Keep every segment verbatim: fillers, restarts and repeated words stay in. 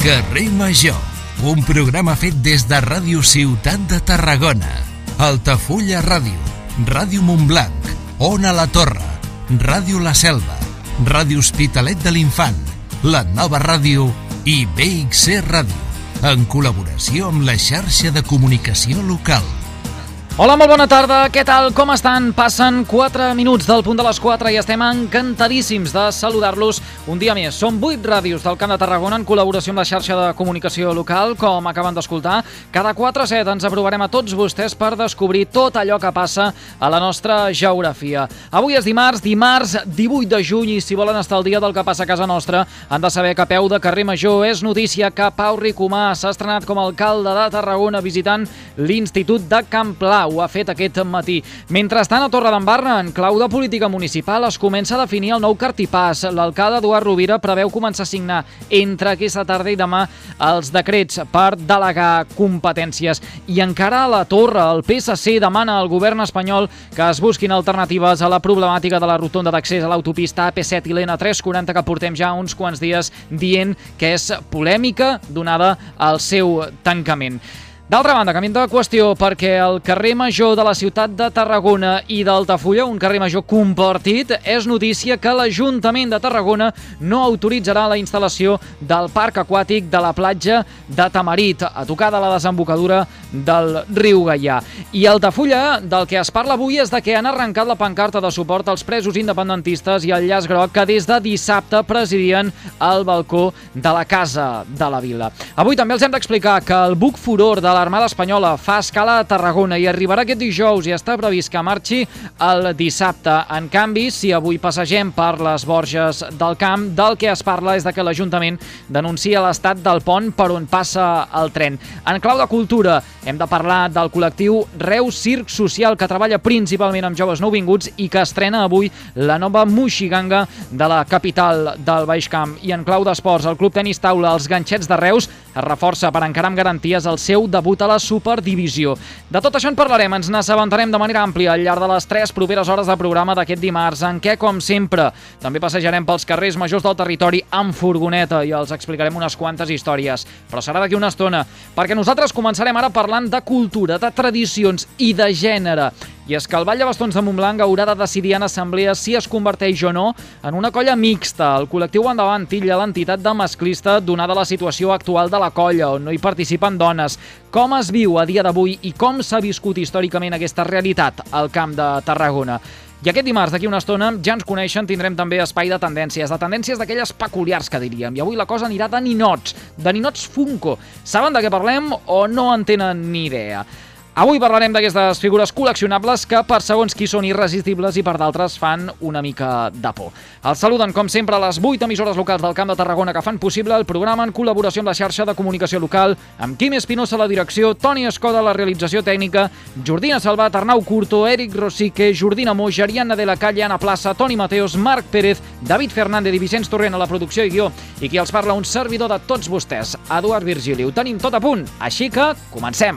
Carrer Major, un programa fet des de Ràdio Ciutat de Tarragona, Altafulla Ràdio, Ràdio Montblanc, Ona la Torre, Ràdio La Selva, Ràdio Hospitalet de l'Infant, La Nova Ràdio i B X C Ràdio, en col·laboració amb la xarxa de comunicació local. Hola, molt bona tarda, què tal, com estan? Passen quatre minuts del punt de les quatre i estem encantadíssims de saludar-los un dia més. Som vuit ràdios del Camp de Tarragona en col·laboració amb la xarxa de comunicació local, com acaben d'escoltar. Cada quatre set ens aprovarem a tots vostès per descobrir tot allò que passa a la nostra geografia. Avui és dimarts, dimarts divuit de juny, i si volen estar al dia del que passa a casa nostra, han de saber que a peu de Carrer Major és notícia que Pau Ricomà s'ha estrenat com a alcalde de Tarragona visitant l'Institut de Camplar. Ho ha fet aquest matí. Mentrestant, a Torredembarra, en clau de política municipal, es comença a definir el nou cartipàs. L'alcalde Eduard Rovira preveu començar a signar entre aquesta tarda i demà els decrets per delegar competències. I encara a la Torre, el P S C demana al govern espanyol que es busquin alternatives a la problemàtica de la rotonda d'accés a l'autopista A P set i l'N tres quaranta que portem ja uns quants dies dient que és polèmica donada al seu tancament. D'altra banda, canviem de qüestió, perquè el carrer Major de la ciutat de Tarragona i d'Altafulla, un carrer Major compartit, és notícia que l'Ajuntament de Tarragona no autoritzarà la instal·lació del parc aquàtic de la platja de Tamarit, a tocar de la desembocadura del riu Gaià. I a Altafulla, del que es parla avui és de que han arrencat la pancarta de suport als presos independentistes i al llaç groc que des de dissabte presidien el balcó de la Casa de la Vila. Avui també els hem d'explicar que el buc Furor de la l'Armada Espanyola fa escala a Tarragona i arribarà aquest dijous i està previst que marxi el dissabte. En canvi, si avui passegem per les Borges del Camp, del que es parla és de que l'Ajuntament denuncia l'estat del pont per on passa el tren. En clau de cultura, hem de parlar del col·lectiu Reus Circ Social, que treballa principalment amb joves nouvinguts i que estrena avui la nova Moixiganga de la capital del Baix Camp. I en clau d'esports, el Club Tenis Taula Els Ganxets de Reus es reforça per encarar amb garanties el seu debut a la Superdivisió. De tot això en parlarem, ens n'assabentarem de manera àmplia al llarg de les tres properes hores de programa d'aquest dimarts, en què, com sempre, també passejarem pels carrers majors del territori amb furgoneta i els explicarem unes quantes històries. Però serà d'aquí una estona, perquè nosaltres començarem ara parlant de cultura, de tradicions i de gènere. I és que el Ball de Bastons de Montblanc haurà de decidir en assemblea si es converteix o no en una colla mixta. El col·lectiu Endavant titlla l'entitat de masclista donada la situació actual de la colla, on no hi participen dones. Com es viu a dia d'avui i com s'ha viscut històricament aquesta realitat al Camp de Tarragona? I aquest dimarts, d'aquí una estona, ja ens coneixen, tindrem també espai de tendències, de tendències d'aquelles peculiars que diríem. I avui la cosa anirà de ninots, de ninots Funko. Saben de què parlem o no en tenen ni idea? Avui parlarem d'aquestes figures col·leccionables que per segons qui són irresistibles i per d'altres fan una mica de por. Els saluden, com sempre, les vuit emissores locals del Camp de Tarragona que fan possible el programa en col·laboració amb la xarxa de comunicació local, amb Quim Espinosa a la direcció, Toni Escoda a la realització tècnica, Jordina Salvat, Arnau Curto, Eric Rosique, Jordina Moix, Ariadna de la Calle, Anna Plaça, Toni Mateos, Marc Pérez, David Fernández i Vicenç Torrent a la producció i guió, i qui els parla, un servidor de tots vostès, Eduard Virgili. Ho tenim tot a punt, així que comencem!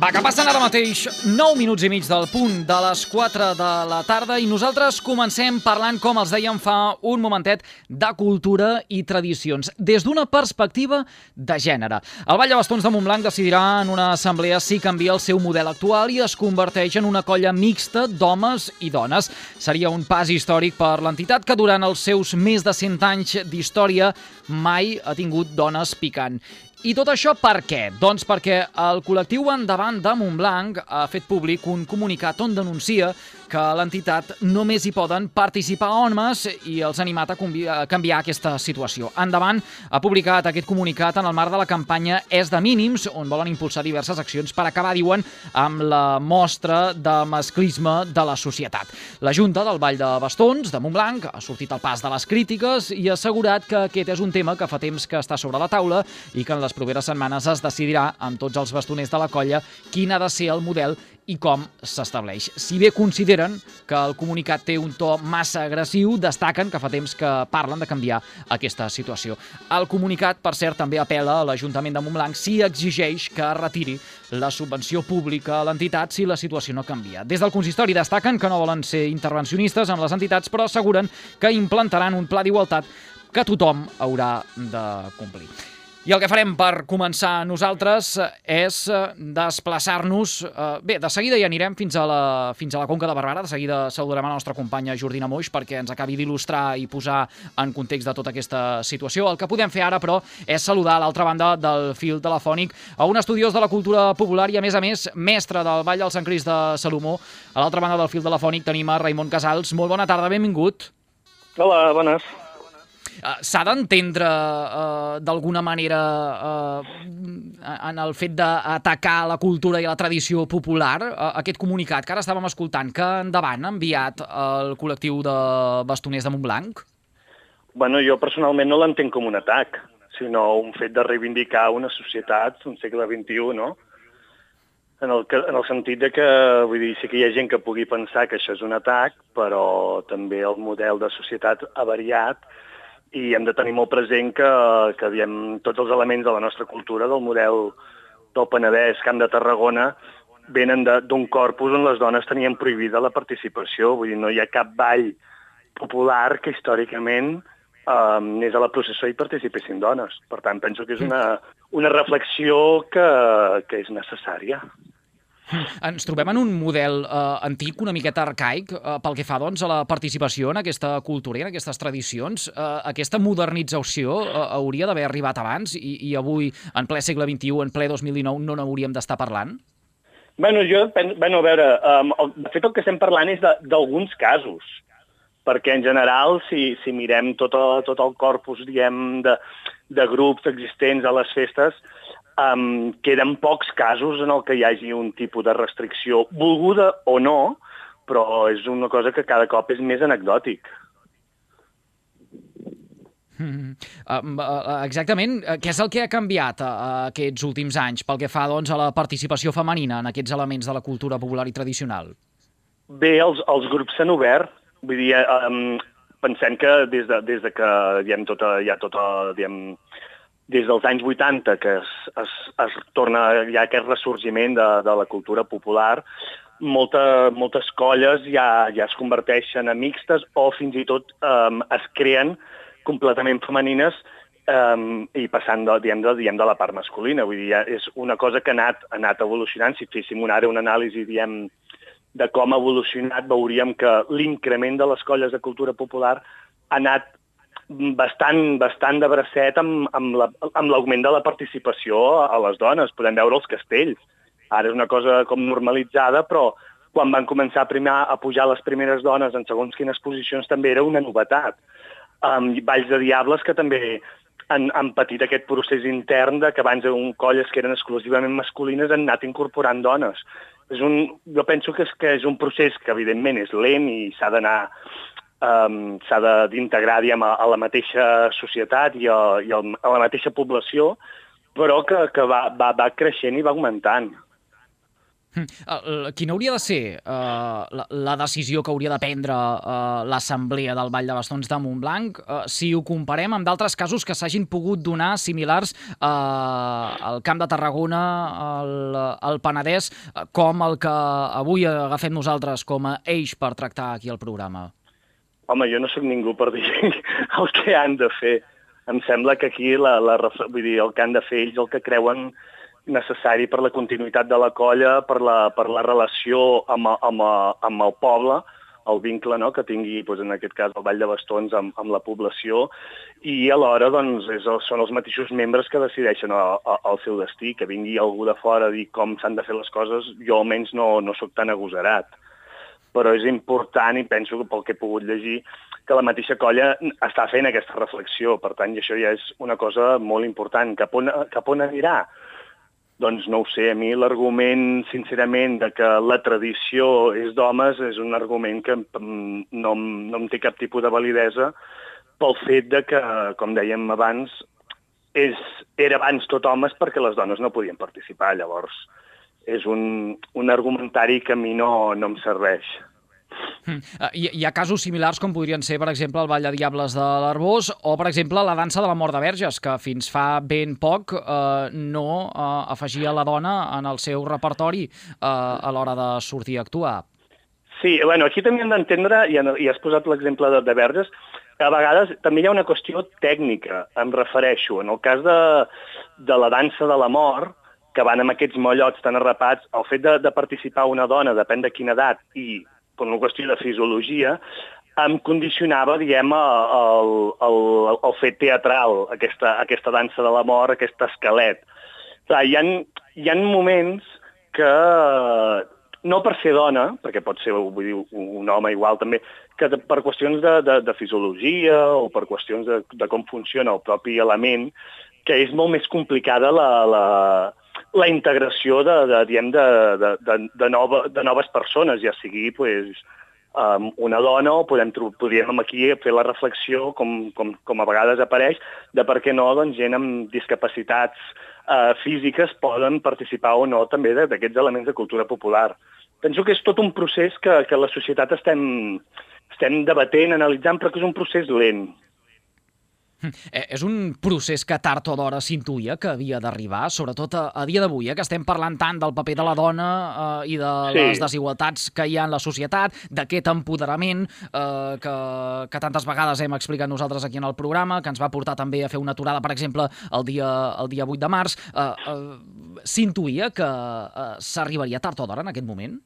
Va, que passen ara mateix nou minuts i mig del punt de les quatre de la tarda i nosaltres comencem parlant, com els dèiem fa un momentet, de cultura i tradicions, des d'una perspectiva de gènere. El Ball de Bastons de Montblanc decidirà en una assemblea si canvia el seu model actual i es converteix en una colla mixta d'homes i dones. Seria un pas històric per l'entitat que durant els seus més de cent anys d'història mai ha tingut dones picant. I tot això per què? Doncs perquè el col·lectiu Endavant de Montblanc ha fet públic un comunicat on denuncia que a l'entitat només hi poden participar homes i els ha animat a canviar aquesta situació. Endavant ha publicat aquest comunicat en el marc de la campanya És de mínims, on volen impulsar diverses accions per acabar, diuen, amb la mostra de masclisme de la societat. La Junta del Ball de Bastons de Montblanc ha sortit al pas de les crítiques i ha assegurat que aquest és un tema que fa temps que està sobre la taula i que en les properes setmanes es decidirà amb tots els bastoners de la colla quin ha de ser el model i com s'estableix. Si bé consideren que el comunicat té un to massa agressiu, destaquen que fa temps que parlen de canviar aquesta situació. El comunicat, per cert, també apel·la a l'Ajuntament de Montblanc si exigeix que retiri la subvenció pública a l'entitat si la situació no canvia. Des del consistori destaquen que no volen ser intervencionistes amb les entitats, però asseguren que implantaran un pla d'igualtat que tothom haurà de complir. I el que farem per començar nosaltres és desplaçar-nos... Bé, de seguida ja anirem fins a la, fins a la Conca de Barberà. De seguida saludarem a la nostra companya Jordina Moix perquè ens acabi d'il·lustrar i posar en context de tota aquesta situació. El que podem fer ara, però, és saludar a l'altra banda del fil telefònic a un estudiós de la cultura popular i, a més a més, mestre del Ball del Sant Crist de Salomó. A l'altra banda del fil telefònic tenim a Raimon Casals. Molt bona tarda, benvingut. Hola, bones. Uh, S'ha d'entendre uh, d'alguna manera uh, en el fet d'atacar la cultura i la tradició popular, uh, aquest comunicat que ara estàvem escoltant, que Endavant ha enviat al col·lectiu de bastoners de Montblanc? Bueno, jo personalment no l'entenc com un atac, sinó un fet de reivindicar una societat, un segle vint-i-u, no? En el, que, en el sentit de que, vull dir, sí que hi ha gent que pugui pensar que això és un atac, però també el model de societat ha variat i hem de tenir molt present que, que diem, tots els elements de la nostra cultura, del model del Penedès, Camp de Tarragona, venen d'un corpus on les dones tenien prohibida la participació. Vull dir, no hi ha cap ball popular que històricament eh, anés a la processó i participessin dones. Per tant, penso que és una, una reflexió que, que és necessària. Ens trobem en un model eh, antic, una miqueta arcaic, eh, pel que fa doncs, a la participació en aquesta cultura i en aquestes tradicions. Eh, aquesta modernització eh, hauria d'haver arribat abans i, i avui, en ple segle vint-i-u, en ple dos mil dinou, no n'hauríem d'estar parlant? Bueno, jo, bueno, a veure, um, de fet el que estem parlant és d'alguns casos, perquè en general, si, si mirem tot, el, tot el corpus, diguem, de, de grups existents a les festes, Um, queden pocs casos en el que hi hagi un tipus de restricció, volguda o no, però és una cosa que cada cop és més anecdòtic. Mm, uh, exactament. Què és el que ha canviat uh, aquests últims anys pel que fa doncs, a la participació femenina en aquests elements de la cultura popular i tradicional? Bé, els, els grups s'han obert. Vull dir, um, pensem que des de, des de que diem, tota, hi ha tota... Diem, des dels anys vuitanta, que es, es, es torna ja aquest ressorgiment de, de la cultura popular, molta, moltes colles ja, ja es converteixen en mixtes o fins i tot um, es creen completament femenines um, i passant de, diem, de, diem, de la part masculina. Vull dir, ja és una cosa que ha anat, ha anat evolucionant. Si féssim ara una anàlisi diem, de com ha evolucionat, veuríem que l'increment de les colles de cultura popular ha anat bastant, bastant de bracet amb, amb l'augment la, de la participació a les dones. Podem veure els castells. Ara és una cosa com normalitzada, però quan van començar a, primar, a pujar les primeres dones en segons quines posicions també era una novetat. Um, balls de diables que també han, han patit aquest procés intern de que abans un colles que eren exclusivament masculines han anat incorporant dones. És un, jo penso que és, que és un procés que evidentment és lent i s'ha d'anar Um, s'ha d'integrar a, a la mateixa societat i a, i a la mateixa població, però que, que va, va, va creixent i va augmentant. Quina hauria de ser uh, la, la decisió que hauria de prendre uh, l'Assemblea del Vall de Bastons de Montblanc uh, si ho comparem amb d'altres casos que s'hagin pogut donar similars uh, al Camp de Tarragona, al, al Penedès, uh, com el que avui agafem nosaltres com a eix per tractar aquí al programa? Home, jo no sóc ningú per dir el que han de fer. Em sembla que aquí la, la, vull dir, el que han de fer ells, el que creuen necessari per la continuïtat de la colla, per la, per la relació amb, amb, amb el poble, el vincle, no?, que tingui, doncs, en aquest cas, el Vall de Bastons amb, amb la població, i alhora doncs, és el, són els mateixos membres que decideixen el, el seu destí. Que vingui algú de fora a dir com s'han de fer les coses, jo almenys no, no sóc tan agosarat. Però és important, i penso que pel que he pogut llegir, que la mateixa colla està fent aquesta reflexió. Per tant, i això ja és una cosa molt important. Cap on, cap on anirà? Doncs no ho sé, a mi l'argument, sincerament, de que la tradició és d'homes és un argument que no, no em té cap tipus de validesa pel fet de que, com dèiem abans, és, era abans tot homes perquè les dones no podien participar. Llavors, és un, un argumentari que a mi no, no em serveix. Hi, hi ha casos similars com podrien ser, per exemple, el Ball de Diables de l'Arboç o, per exemple, la dansa de la Mort de Verges, que fins fa ben poc eh, no eh, afegia la dona en el seu repertori eh, a l'hora de sortir a actuar. Sí, bueno, aquí també hem d'entendre, i, i has posat l'exemple de, de Verges, a vegades també hi ha una qüestió tècnica, em refereixo. En el cas de, de la dansa de la mort, que van amb aquests mollots tan arrapats, el fet de, de participar una dona, depèn de quina edat, i per una qüestió de fisiologia, em condicionava, diguem, el, el, el fet teatral, aquesta, aquesta dansa de la mort, aquest esquelet. Clar, hi ha, hi ha moments que, no per ser dona, perquè pot ser, vull dir, un home igual també, que per qüestions de, de, de fisiologia o per qüestions de, de com funciona el propi element, que és molt més complicada la, la, la integració de, de, diguem, de, de, de, de, nova, de noves persones, ja sigui pues, um, una dona o podem, podríem aquí fer la reflexió, com, com, com a vegades apareix, de per què no doncs, gent amb discapacitats uh, físiques poden participar o no també d'aquests elements de cultura popular. Penso que és tot un procés que, que la societat estem, estem debatent, analitzant, però que és un procés lent. És un procés que tard o d'hora s'intuïa que havia d'arribar, sobretot a, a dia d'avui, eh, que estem parlant tant del paper de la dona eh, i de sí. les desigualtats que hi ha en la societat, d'aquest empoderament eh, que, que tantes vegades hem explicat nosaltres aquí en el programa, que ens va portar també a fer una aturada, per exemple, el dia, el dia vuit de març. Eh, eh, s'intuïa que eh, s'arribaria tard o d'hora en aquest moment?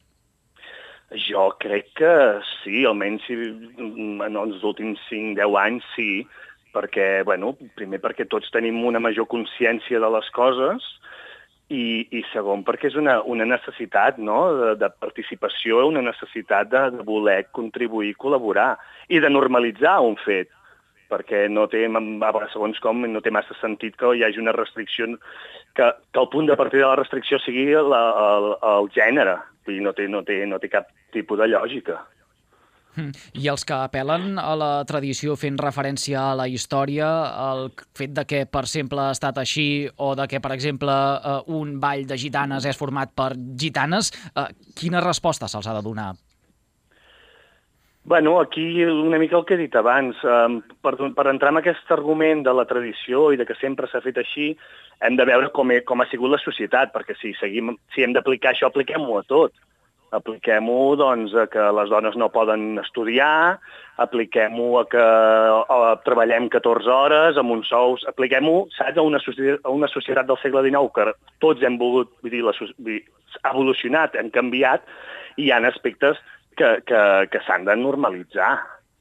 Jo crec que sí, almenys si, en els últims cinc deu anys sí, perquè, bueno, primer perquè tots tenim una major consciència de les coses i, i segon perquè és una, una necessitat, no?, de, de participació, una necessitat de, de voler contribuir, col·laborar i de normalitzar un fet, perquè no té, segons com, no té massa sentit que hi hagi una restricció, que, que el punt de partida de la restricció sigui la, el, el gènere, vull dir, no té, no té, no té cap tipus de lògica. I els que apel·len a la tradició fent referència a la història, el fet de que per sempre ha estat així o de que, per exemple, un ball de gitanes és format per gitanes, quina resposta se'ls ha de donar? Bueno, aquí una mica el que he dit abans. Per, per entrar en aquest argument de la tradició i de que sempre s'ha fet així, hem de veure com, he, com ha sigut la societat, perquè si, seguim, si hem d'aplicar això, apliquem-ho a tot. Apliquem-ho doncs, a que les dones no poden estudiar, apliquem-ho a que a, treballem catorze hores amb uns sous, apliquem-ho, saps, a una, a una societat del segle dinou que tots hem volgut, vull dir, la, vull dir, ha evolucionat, hem canviat, i hi ha aspectes que, que, que s'han de normalitzar.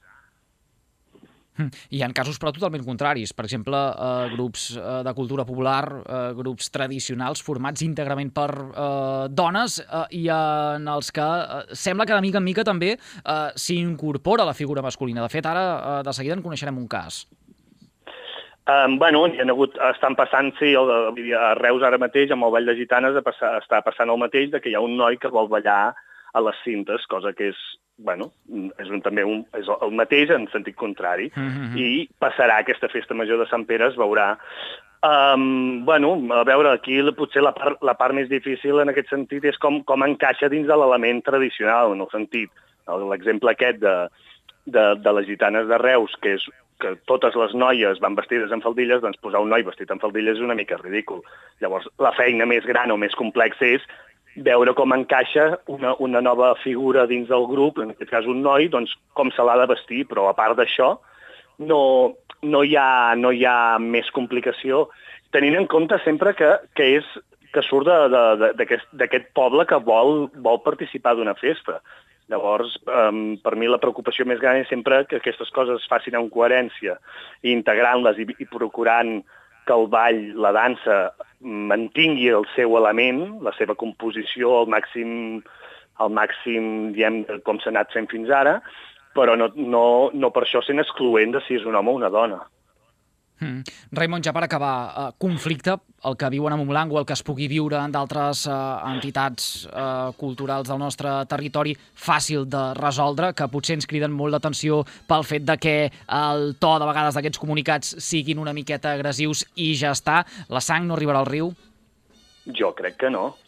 Hi ha casos però totalment contraris, per exemple, eh, grups eh, de cultura popular, eh, grups tradicionals formats íntegrament per eh, dones eh, i en els que eh, sembla que de mica en mica també eh, s'incorpora la figura masculina. De fet, ara eh, de seguida en coneixerem un cas. Um, bueno, hi ha hagut, estan passant, sí, a Reus ara mateix, amb el Ball de Gitanes, està passant el mateix, de que hi ha un noi que vol ballar a les cintes, cosa que és, bueno, és un, també un, és el mateix en sentit contrari, mm-hmm. i passarà aquesta festa major de Sant Pere, es veurà. Um, bueno, a veure, aquí potser la part, la part més difícil en aquest sentit és com, com encaixa dins de l'element tradicional, en el sentit, l'exemple aquest de, de, de les gitanes de Reus, que és que totes les noies van vestides en faldilles, doncs posar un noi vestit en faldilles és una mica ridícul. Llavors, la feina més gran o més complexa és veure com encaixa una, una nova figura dins del grup, en aquest cas un noi, doncs com se l'ha de vestir, però a part d'això no, no, hi ha, no hi ha més complicació, tenint en compte sempre que, que, és, que surt d'aquest poble que vol, vol participar d'una festa. Llavors, um, per mi la preocupació més gran és sempre que aquestes coses es facin en coherència, i integrant-les i, i procurant que el ball, la dansa, mantingui el seu element, la seva composició al màxim, al màxim diem, com s'ha anat fent fins ara, però no, no, no per això sent excloent de si és un home o una dona. Mm. Raimon, ja per acabar, eh, conflicte, el que viuen a Montblanc o el que es pugui viure en d'altres eh, entitats eh, culturals del nostre territori, fàcil de resoldre, que potser ens criden molt l'atenció pel fet de que el to de vegades d'aquests comunicats siguin una miqueta agressius i ja està, la sang no arribarà al riu? Jo crec que no.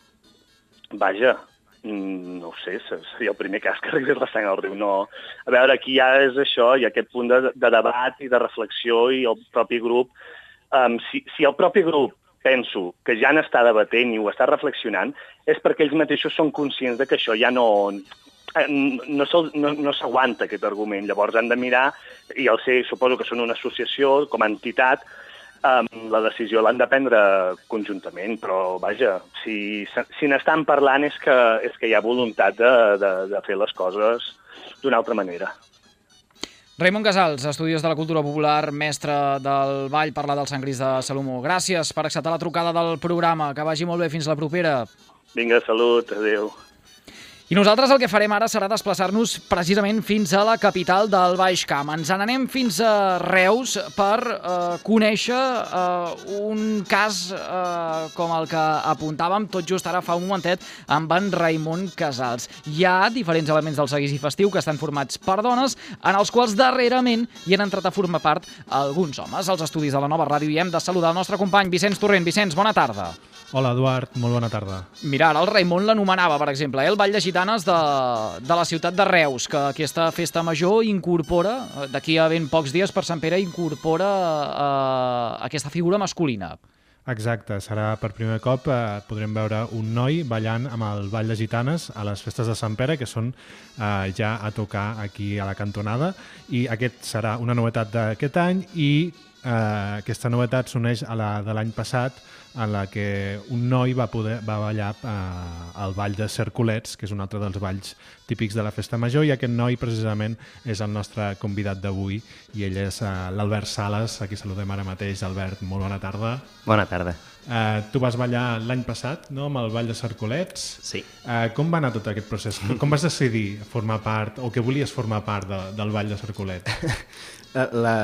Vaja, no ho sé, seria el primer cas que arribés la sang al riu. No. A veure, aquí ja és això, hi ha aquest punt de, de debat i de reflexió i el propi grup. Um, si, si el propi grup penso que ja n'està debatent i ho està reflexionant, és perquè ells mateixos són conscients de que això ja no... no, no, no s'aguanta aquest argument. Llavors han de mirar, i el sé, suposo que són una associació, com a entitat, Um, la decisió l'han de prendre conjuntament, però vaja, si, si n'estan parlant és que, és que hi ha voluntat de, de, de fer les coses d'una altra manera. Raimon Casals, estudiós de la cultura popular, mestre del ball, parlar del Sant Gris de Salomó. Gràcies per acceptar la trucada del programa. Que vagi molt bé, fins la propera. Vinga, salut, adéu. I nosaltres el que farem ara serà desplaçar-nos precisament fins a la capital del Baix Camp. Ens n'anem fins a Reus per eh, conèixer eh, un cas eh, com el que apuntàvem tot just ara fa un momentet amb en Raimon Casals. Hi ha diferents elements del seguici festiu que estan formats per dones, en els quals darrerament hi han entrat a formar part alguns homes. Als estudis de la Nova Ràdio i hem de saludar el nostre company Vicenç Torrent. Vicenç, bona tarda. Hola, Eduard, molt bona tarda. Mira, ara el Raimon l'anomenava, per exemple, eh, el Ball de Gitanes de, de la ciutat de Reus, que aquesta festa major incorpora, d'aquí a ben pocs dies per Sant Pere, incorpora eh, aquesta figura masculina. Exacte, serà per primer cop, eh, podrem veure un noi ballant amb el Ball de Gitanes a les festes de Sant Pere, que són eh, ja a tocar aquí a la cantonada, i aquest serà una novetat d'aquest any, i eh, aquesta novetat s'uneix a la de l'any passat, en la que un noi va poder va ballar eh, el ball de Cercolets, que és un altre dels balls típics de la festa major, i aquest noi precisament és el nostre convidat d'avui, i ell és eh, l'Albert Sales, a qui saludem ara mateix. Albert, molt bona tarda. Bona tarda. Eh, tu vas ballar l'any passat, no?, amb el ball de Cercolets. Sí. Eh, com va anar tot aquest procés? Com vas decidir formar part, o que volies formar part de, del ball de Cercolets? La...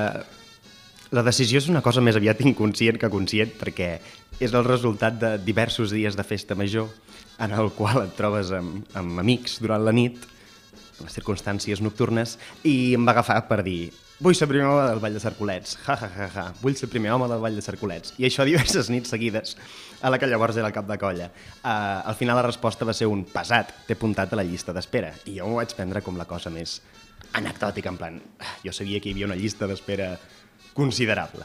La decisió és una cosa més aviat inconscient que conscient, perquè és el resultat de diversos dies de festa major en el qual et trobes amb, amb amics durant la nit, en les circumstàncies nocturnes, i em va agafar per dir: vull ser primer home del ball de Cercolets, ja, ja, ja, ja, vull ser primer home del ball de Cercolets. I això diverses nits seguides, a la que llavors era el cap de colla. Uh, al final la resposta va ser un pesat, t'he apuntat a la llista d'espera. I jo m'ho vaig prendre com la cosa més anecdòtica, en plan, jo sabia que hi havia una llista d'espera considerable.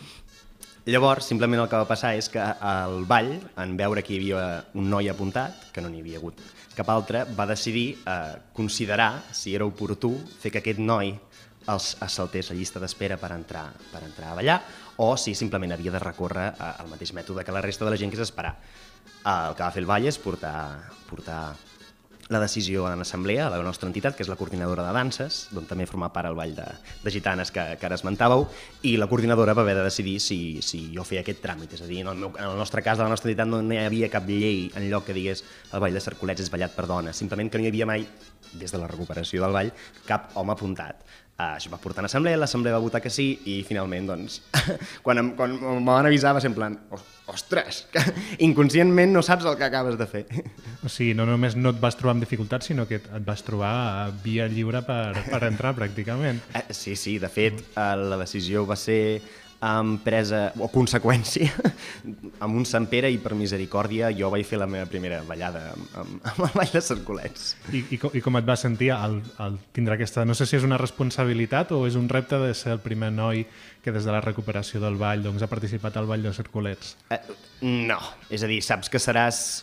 Llavors, simplement el que va passar és que al ball, en veure que hi havia un noi apuntat, que no n'hi havia hagut cap altre, va decidir eh, considerar si era oportú fer que aquest noi els saltés la llista d'espera per entrar, per entrar a ballar, o si simplement havia de recórrer eh, al mateix mètode que la resta de la gent, que és esperar. Eh, el que va fer el ball és portar, portar la decisió en assemblea a la nostra entitat, que és la coordinadora de danses, d'on també forma part el ball de, de gitanes que, que ara esmentàveu, i la coordinadora va haver de decidir si, si jo feia aquest tràmit. És a dir, en el, meu, en el nostre cas, de la nostra entitat, no hi havia cap llei en lloc que digués el ball de Cercolets és ballat per dones, simplement que no hi havia mai, des de la recuperació del ball, cap home apuntat. Uh, això va portar en assemblea, l'assemblea va votar que sí, i finalment, doncs, quan, em, quan me van avisar va ser en plan, ostres, que inconscientment no saps el que acabes de fer. O sigui, no només no et vas trobar amb dificultats, sinó que et vas trobar via lliure per, per entrar, pràcticament. Uh, sí, sí, de fet, uh, la decisió va ser amb presa o conseqüència amb un Sant Pere i per misericòrdia jo vaig fer la meva primera ballada amb, amb, amb el ball de Cercolets. I, i, com, I com et va sentir al, al tindre aquesta... No sé si és una responsabilitat o és un repte de ser el primer noi que des de la recuperació del ball doncs, ha participat al ball de Cercolets? Eh, no, és a dir, saps que seràs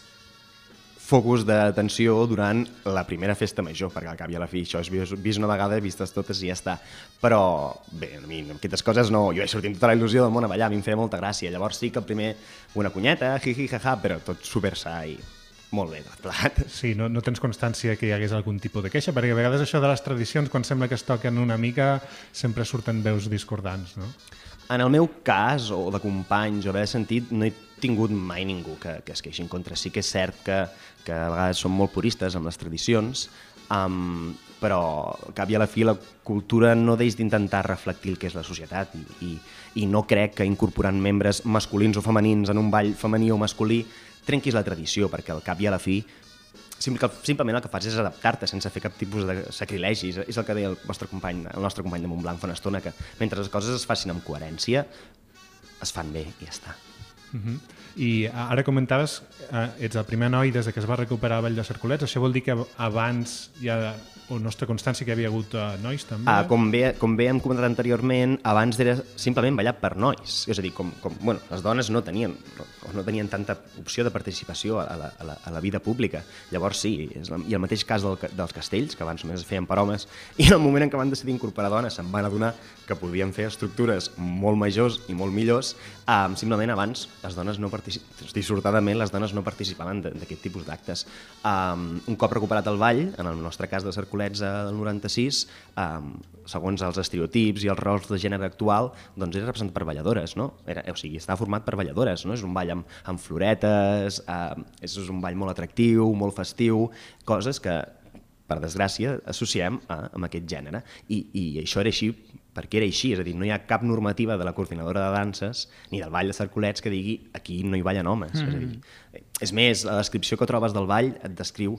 focus d'atenció durant la primera festa major, perquè al cap i a la fi això és vist una vegada, vistes totes i ja està. Però, bé, a mi aquestes coses no... Jo he sortit tota la il·lusió del món a ballar, a mi em feia molta gràcia. Llavors sí que el primer una cunyeta, jiji, jaja, però tot super-sa i molt bé, tot plegat. Sí, no, no tens constància que hi hagués algun tipus de queixa, perquè a vegades això de les tradicions, quan sembla que es toquen una mica, sempre surten veus discordants, no? En el meu cas, o de companys, o haver sentit, no he tingut mai ningú que, que es queixi en contra. Sí que és cert que, que a vegades som molt puristes amb les tradicions, um, però al cap i a la fi la cultura no deix d'intentar reflectir el que és la societat i, i, i no crec que incorporant membres masculins o femenins en un ball femení o masculí trenquis la tradició, perquè al cap i a la fi simplement el que fas és adaptar-te sense fer cap tipus de sacrilegi. És el que deia el vostre company, el nostre company de Montblanc fa una estona, que mentre les coses es facin amb coherència, es fan bé i ja està. Uh-huh. I ara comentaves, eh, ets el primer noi des que es va recuperar el ball de Cercolets. Això vol dir que abans ja o no té constància que hi havia hagut uh, nois també? Ah, com, bé, com bé hem comentat anteriorment, abans era simplement ballar per nois. És a dir, com, com, bueno, les dones no tenien, no, no tenien tanta opció de participació a la, a la, a la vida pública. Llavors sí, és la, i el mateix cas del, dels castells, que abans només es feien per homes, i en el moment en què van decidir incorporar dones se'n van adonar que podien fer estructures molt majors i molt millors. Um, simplement abans les dones no participaven, dissortadament les dones no participaven d'aquest tipus d'actes. Um, un cop recuperat el ball, en el nostre cas de Cercolets del noranta-sis, um, segons els estereotips i els rols de gènere actual, doncs era representat per balladores, no? Era, o sigui, estava format per balladores, no? És un ball amb, amb floretes, uh, és un ball molt atractiu, molt festiu, coses que, per desgràcia, associem a, a aquest gènere. I, I això era així perquè era així, és a dir, no hi ha cap normativa de la coordinadora de danses ni del ball de Cercolets que digui aquí no hi ballen homes. Mm-hmm. És a dir, és més, la descripció que trobes del ball et descriu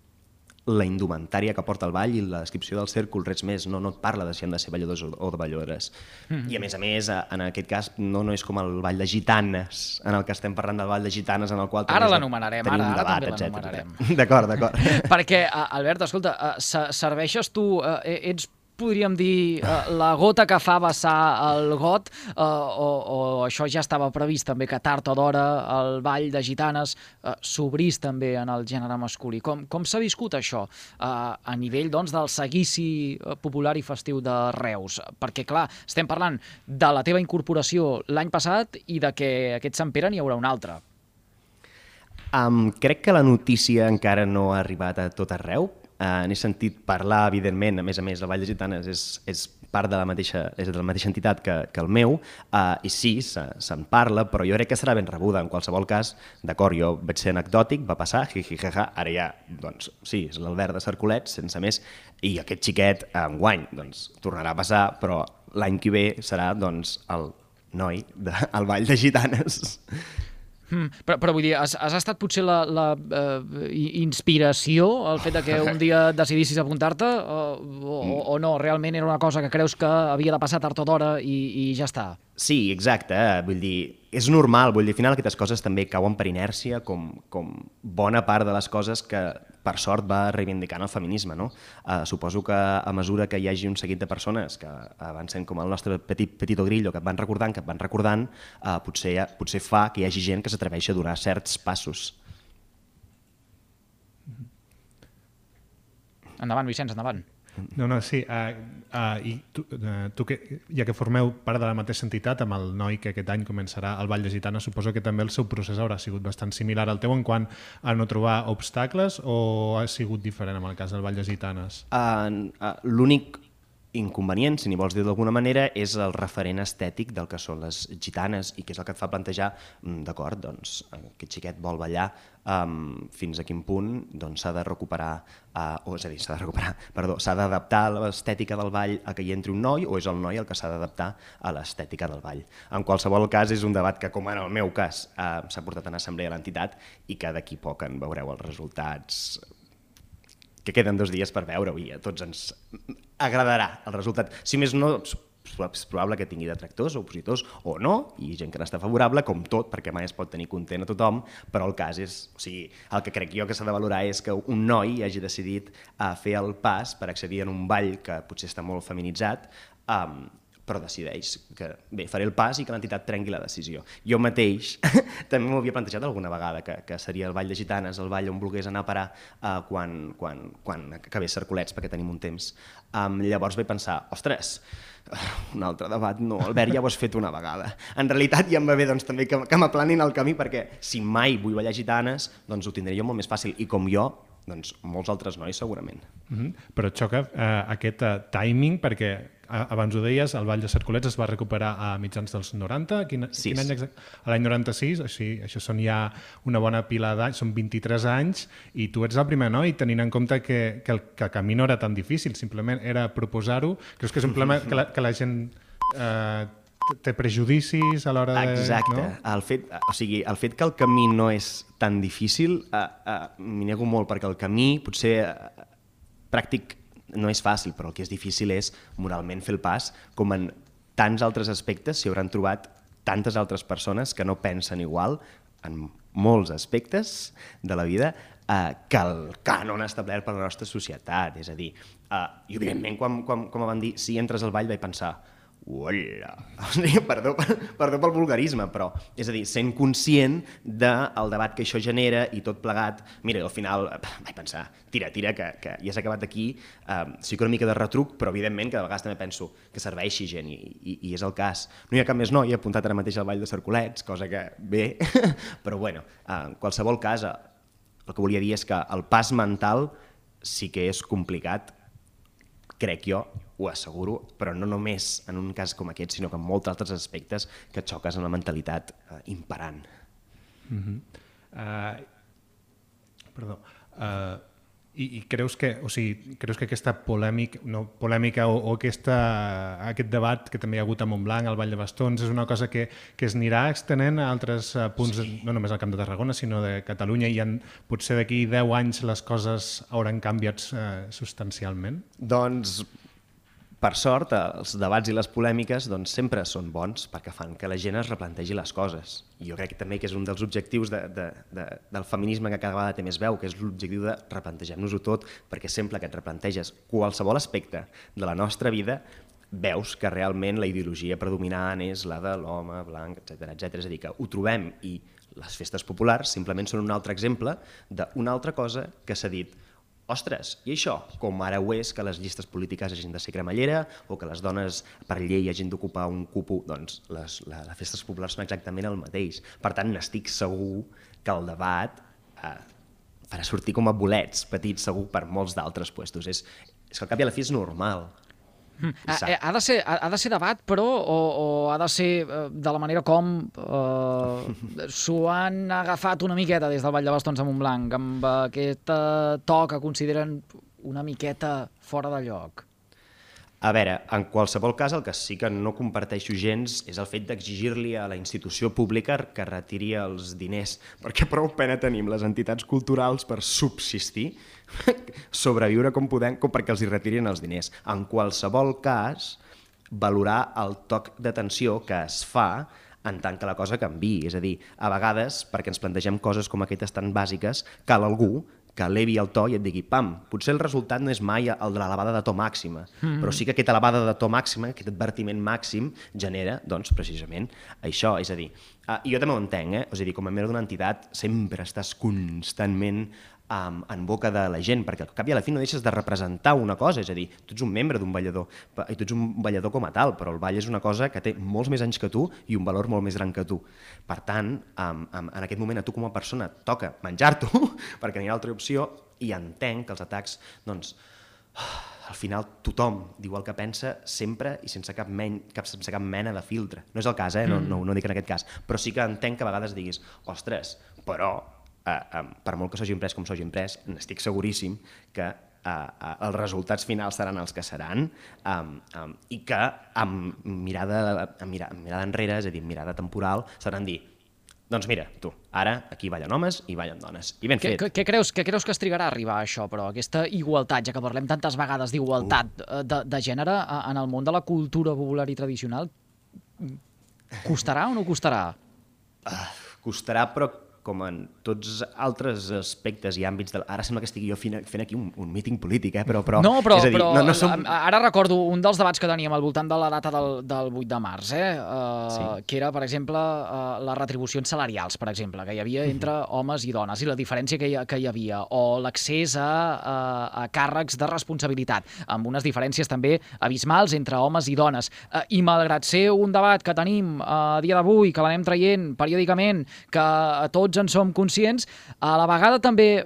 la indumentària que porta el ball i la descripció del cèrcol, res més, no, no et parla de si han de ser balladors o de balladores. Mm-hmm. I a més a més, en aquest cas, no, no és com el ball de gitanes, en el que estem parlant del ball de gitanes, en el qual ara l'anomenarem, ara, ara també l'anomenarem. D'acord, d'acord. Perquè, Albert, escolta, serveixes tu, ets podríem dir, eh, la gota que fa vessar el got, eh, o, o això ja estava previst també, que tard o d'hora el ball de gitanes eh, s'obrís també en el gènere masculí. Com, com s'ha viscut això eh, a nivell doncs, del seguici popular i festiu de Reus? Perquè, clar, estem parlant de la teva incorporació l'any passat i de que aquest Sant Pere n'hi haurà un altre. Um, crec que la notícia encara no ha arribat a tot arreu. Uh, N'he sentit parlar, evidentment, a més a més, el Ball de Gitanes és, és part de la mateixa, és de la mateixa entitat que, que el meu, uh, i sí, se'n se parla, però jo crec que serà ben rebuda. En qualsevol cas, d'acord, jo vaig ser anecdòtic, va passar, jijijaja, ara ja, doncs, sí, és l'Albert de Cercolets, sense més, i aquest xiquet, enguany, doncs, tornarà a passar, però l'any que ve serà, doncs, el noi del Ball de Gitanes. Mm, però, però vull dir, has, has estat potser la, la uh, inspiració, el fet de que un dia decidissis apuntar-te, uh, o, o no, realment era una cosa que creus que havia de passar tard o d'hora i, i ja està? Sí, exacte, vull dir, és normal, vull dir, al final aquestes coses també cauen per inèrcia, com, com bona part de les coses que, per sort, va reivindicant el feminisme, no? Uh, suposo que a mesura que hi hagi un seguit de persones que avancen com el nostre petit, petito grillo, que et van recordant, que et van recordant, uh, potser, potser fa que hi hagi gent que s'atreveixi a donar certs passos. Endavant, Vicenç, endavant. No, no, sí. Uh, uh, I tu, uh, tu que, ja que formeu part de la mateixa entitat amb el noi que aquest any començarà el Ball de Gitanes, suposo que també el seu procés haurà sigut bastant similar al teu en quant a no trobar obstacles, o ha sigut diferent amb el cas del Ball de Gitanes? Uh, uh, L'únic inconvenient, si n'hi vols dir d'alguna manera, és el referent estètic del que són les gitanes i que és el que et fa plantejar, d'acord, doncs aquest xiquet vol ballar, um, fins a quin punt doncs, s'ha de recuperar, uh, o és a dir, s'ha de recuperar, perdó, s'ha d'adaptar l'estètica del ball a que hi entri un noi, o és el noi el que s'ha d'adaptar a l'estètica del ball. En qualsevol cas, és un debat que, com en el meu cas, uh, s'ha portat en assemblea a l'entitat i que d'aquí poc en veureu els resultats, que queden dos dies per veure-ho i a tots ens agradarà el resultat. Si més no, és probable que tingui detractors o opositors o no, i gent que n'està favorable, com tot, perquè mai es pot tenir content a tothom, però el cas és, o sigui, el que crec jo que s'ha de valorar és que un noi hagi decidit uh, fer el pas per accedir en un ball que potser està molt feminitzat, um, però decideix que, bé, faré el pas i que l'entitat prengui la decisió. Jo mateix també m'ho havia plantejat alguna vegada, que, que seria el ball de gitanes, el ball on volgués anar a parar uh, quan, quan, quan acabés Cercolets, perquè tenim un temps. Um, llavors vaig pensar, ostres, un altre debat, no, Albert, ja ho has fet una vegada. En realitat ja em va bé doncs, també que, que m'aplanin el camí, perquè si mai vull ballar gitanes, doncs ho tindré jo molt més fàcil, i com jo, doncs molts altres nois segurament. Mm-hmm. Però et xoca eh, aquest uh, timing, perquè uh, abans ho deies, el Ball de Cercolets es va recuperar a mitjans dels noranta, quin, quin any exacte? A l'any noranta-sis, així, això són ja una bona pila d'anys, són vint-i-tres anys, i tu ets el primer noi, tenint en compte que, que, el, que el camí no era tan difícil, simplement era proposar-ho. Creus que és un problema que la, que la gent eh, té prejudicis a l'hora de... Exacte. No? El fet, o sigui, el fet que el camí no és tan difícil, uh, uh, m'hi nego molt, perquè el camí potser uh, pràctic no és fàcil, però el que és difícil és moralment fer el pas, com en tants altres aspectes s'hi hauran trobat tantes altres persones que no pensen igual en molts aspectes de la vida uh, que el cànon establert per la nostra societat. És a dir, uh, i evidentment quan, quan, quan em van dir si entres al ball vaig pensar uala, perdó, perdó pel vulgarisme, però és a dir, sent conscient del debat que això genera i tot plegat, mira, al final vaig pensar, tira, tira, que, que ja s'ha acabat aquí, um, sí que una mica de retruc, però evidentment que de vegades també penso que serveixi gent i, i, i és el cas. No hi ha cap més noi, he apuntat ara mateix al Ball de Cercolets, cosa que bé, però bueno, en qualsevol cas, el que volia dir és que el pas mental sí que és complicat, crec jo, ho asseguro, però no només en un cas com aquest, sinó que en molts altres aspectes que xoques amb la mentalitat eh, imperant. Mm-hmm. uh, perdó. Uh, i, I creus que, o sigui, creus que aquesta polèmica, no, polèmica o, o aquesta, aquest debat que també hi ha hagut a Montblanc, al Vall de Bastons, és una cosa que, que es anirà extenent a altres uh, punts, sí. No només al Camp de Tarragona, sinó de Catalunya, i en, potser d'aquí deu anys les coses hauran canviat uh, substancialment? Doncs, per sort, els debats i les polèmiques doncs, sempre són bons perquè fan que la gent es replantegi les coses. I jo crec que també que és un dels objectius de, de, de, del feminisme que cada vegada té més veu, que és l'objectiu de replantejar-nos-ho tot, perquè sempre que et replanteges qualsevol aspecte de la nostra vida, veus que realment la ideologia predominant és la de l'home blanc, etcètera, etcètera. És a dir, que ho trobem, i les festes populars simplement són un altre exemple d'una altra cosa que s'ha dit. Ostres, i això? Com ara ho és que les llistes polítiques hagin de ser cremallera o que les dones per llei hagin d'ocupar un cupo, doncs les, les, les festes populars són exactament el mateix. Per tant, n'estic segur que el debat eh, farà sortir com a bolets petits segur per molts d'altres puestos. És, és que al cap i a la fi és normal. Mm. Ha, ha, de ser, ha, ha de ser debat, però, o, o ha de ser uh, de la manera com uh, s'ho han agafat una miqueta des del Vall de Bastons a Montblanc, amb aquest uh, to que consideren una miqueta fora de lloc? A veure, en qualsevol cas, el que sí que no comparteixo gens és el fet d'exigir-li a la institució pública que retiri els diners, perquè prou pena tenim les entitats culturals per subsistir, sobreviure com podem, com perquè els hi retirin els diners. En qualsevol cas, valorar el toc d'atenció que es fa en tant que la cosa canviï. És a dir, a vegades, perquè ens plantegem coses com aquestes tan bàsiques, cal algú que elevi el to i et digui, pam, potser el resultat no és mai el de l'elevada de to màxima, mm-hmm. però sí que aquesta elevada de to màxima, aquest advertiment màxim, genera, doncs, precisament això. És a dir, uh, jo també ho entenc, eh? És a dir, com a membre d'una entitat sempre estàs constantment um, en boca de la gent, perquè al cap i a la fi no deixes de representar una cosa, és a dir, tu ets un membre d'un ballador, i tu ets un ballador com a tal, però el ball és una cosa que té molts més anys que tu i un valor molt més gran que tu. Per tant, um, um, en aquest moment a tu com a persona toca menjar-t'ho, perquè no hi ha altra opció, i entenc que els atacs, doncs, al final tothom diu el que pensa sempre i sense cap, men cap, sense cap mena de filtre. No és el cas, eh? no, no, no dic en aquest cas, però sí que entenc que a vegades diguis, ostres, però eh, eh, per molt que s'hagi imprès com s'hagi imprès, n'estic seguríssim que eh, eh, els resultats finals seran els que seran um, um, i que amb mirada, amb mirada, amb mirada enrere, és a dir, amb mirada temporal, sabran dir, Doncs mira, tu, ara aquí ballen homes i ballen dones. I ben Què, fet. què, creus, què creus que es trigarà a arribar a això, però? Aquesta igualtat, ja que parlem tantes vegades d'igualtat uh. de, de gènere en el món de la cultura popular i tradicional, costarà o no costarà? Uh, costarà, però com en tots altres aspectes i àmbits... De... Ara sembla que estigui jo fent, fent aquí un, un míting polític, eh? però, però... No, però, és a dir, però no, no som... ara recordo un dels debats que teníem al voltant de la data del, del vuit de març, eh? Uh, sí. Que era, per exemple, uh, les retribucions salarials, per exemple, que hi havia entre homes i dones, i la diferència que hi, que hi havia, o l'accés a, a, a càrrecs de responsabilitat, amb unes diferències també abismals entre homes i dones. Uh, I malgrat ser un debat que tenim uh, a dia d'avui, que l'anem traient periòdicament, que tots en som conscients, a la vegada també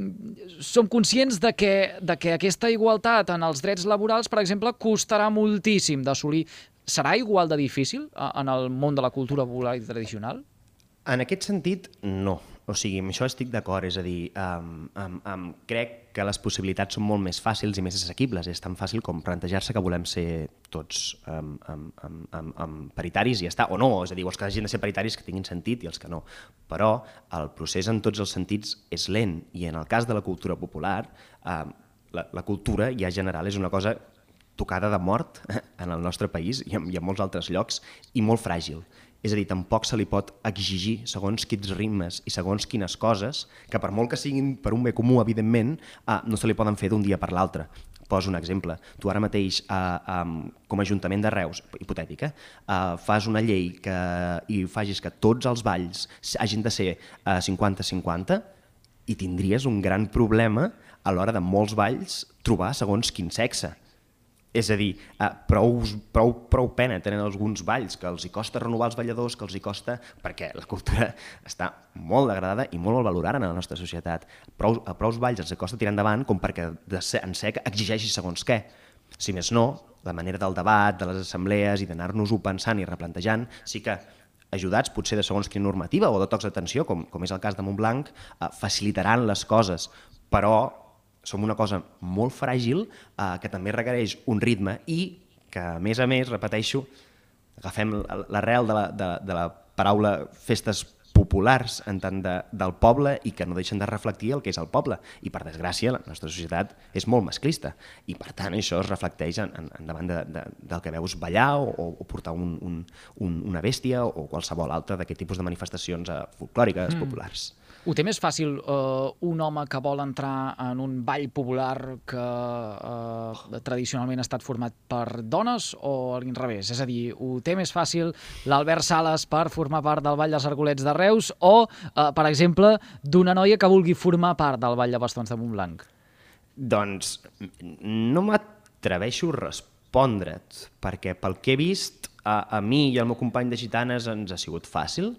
som conscients de que, de que aquesta igualtat en els drets laborals, per exemple, costarà moltíssim d'assolir. Serà igual de difícil en el món de la cultura popular i tradicional? En aquest sentit, no. O sigui, amb això estic d'acord, és a dir, um, um, um, crec que les possibilitats són molt més fàcils i més assequibles. És tan fàcil com plantejar-se que volem ser tots um, um, um, um, um, paritaris i ja està, o no, és a dir, els que hagin de ser paritaris que tinguin sentit i els que no. Però el procés en tots els sentits és lent i en el cas de la cultura popular, um, la, la cultura ja general és una cosa tocada de mort en el nostre país i en, i en molts altres llocs i molt fràgil. És a dir, tampoc se li pot exigir segons quins ritmes i segons quines coses, que per molt que siguin per un bé comú, evidentment, eh, no se li poden fer d'un dia per l'altre. Poso un exemple. Tu ara mateix, eh, eh, com a Ajuntament de Reus, hipotètic, eh, eh, fas una llei que, i facis que tots els balls hagin de ser cinquanta cinquanta i tindries un gran problema a l'hora de molts balls trobar segons quin sexe. És a dir, eh, prou, prou, prou pena tenen alguns balls que els hi costa renovar els balladors, que els hi costa... perquè la cultura està molt degradada i molt valorada en la nostra societat. Prou, a prou balls els hi costa tirar endavant com perquè de ser, en sec exigeixi segons què. Si més no, la manera del debat, de les assemblees i d'anar-nos-ho pensant i replantejant, sí que ajudats potser de segons quina normativa o de tocs d'atenció, com, com és el cas de Montblanc, eh, facilitaran les coses, però som una cosa molt fràgil eh, que també requereix un ritme i que, a més a més, repeteixo, agafem l'arrel de, la, de, de la paraula festes populars en tant de, del poble i que no deixen de reflectir el que és el poble. I, per desgràcia, la nostra societat és molt masclista i, per tant, això es reflecteix en, en, en davant de, de, del que veus ballar o, o portar un, un, un, una bèstia o qualsevol altra d'aquest tipus de manifestacions eh, folclòriques, mm. populars. Ho té més fàcil uh, un home que vol entrar en un ball popular que uh, tradicionalment ha estat format per dones o a l'inrevés? És a dir, ho té més fàcil l'Albert Sales per formar part del Ball dels Argolets de Reus o, uh, per exemple, d'una noia que vulgui formar part del Ball de Bastons de Montblanc? Doncs no m'atreveixo a respondre't, perquè pel que he vist, a, a mi i al meu company de Gitanes ens ha sigut fàcil.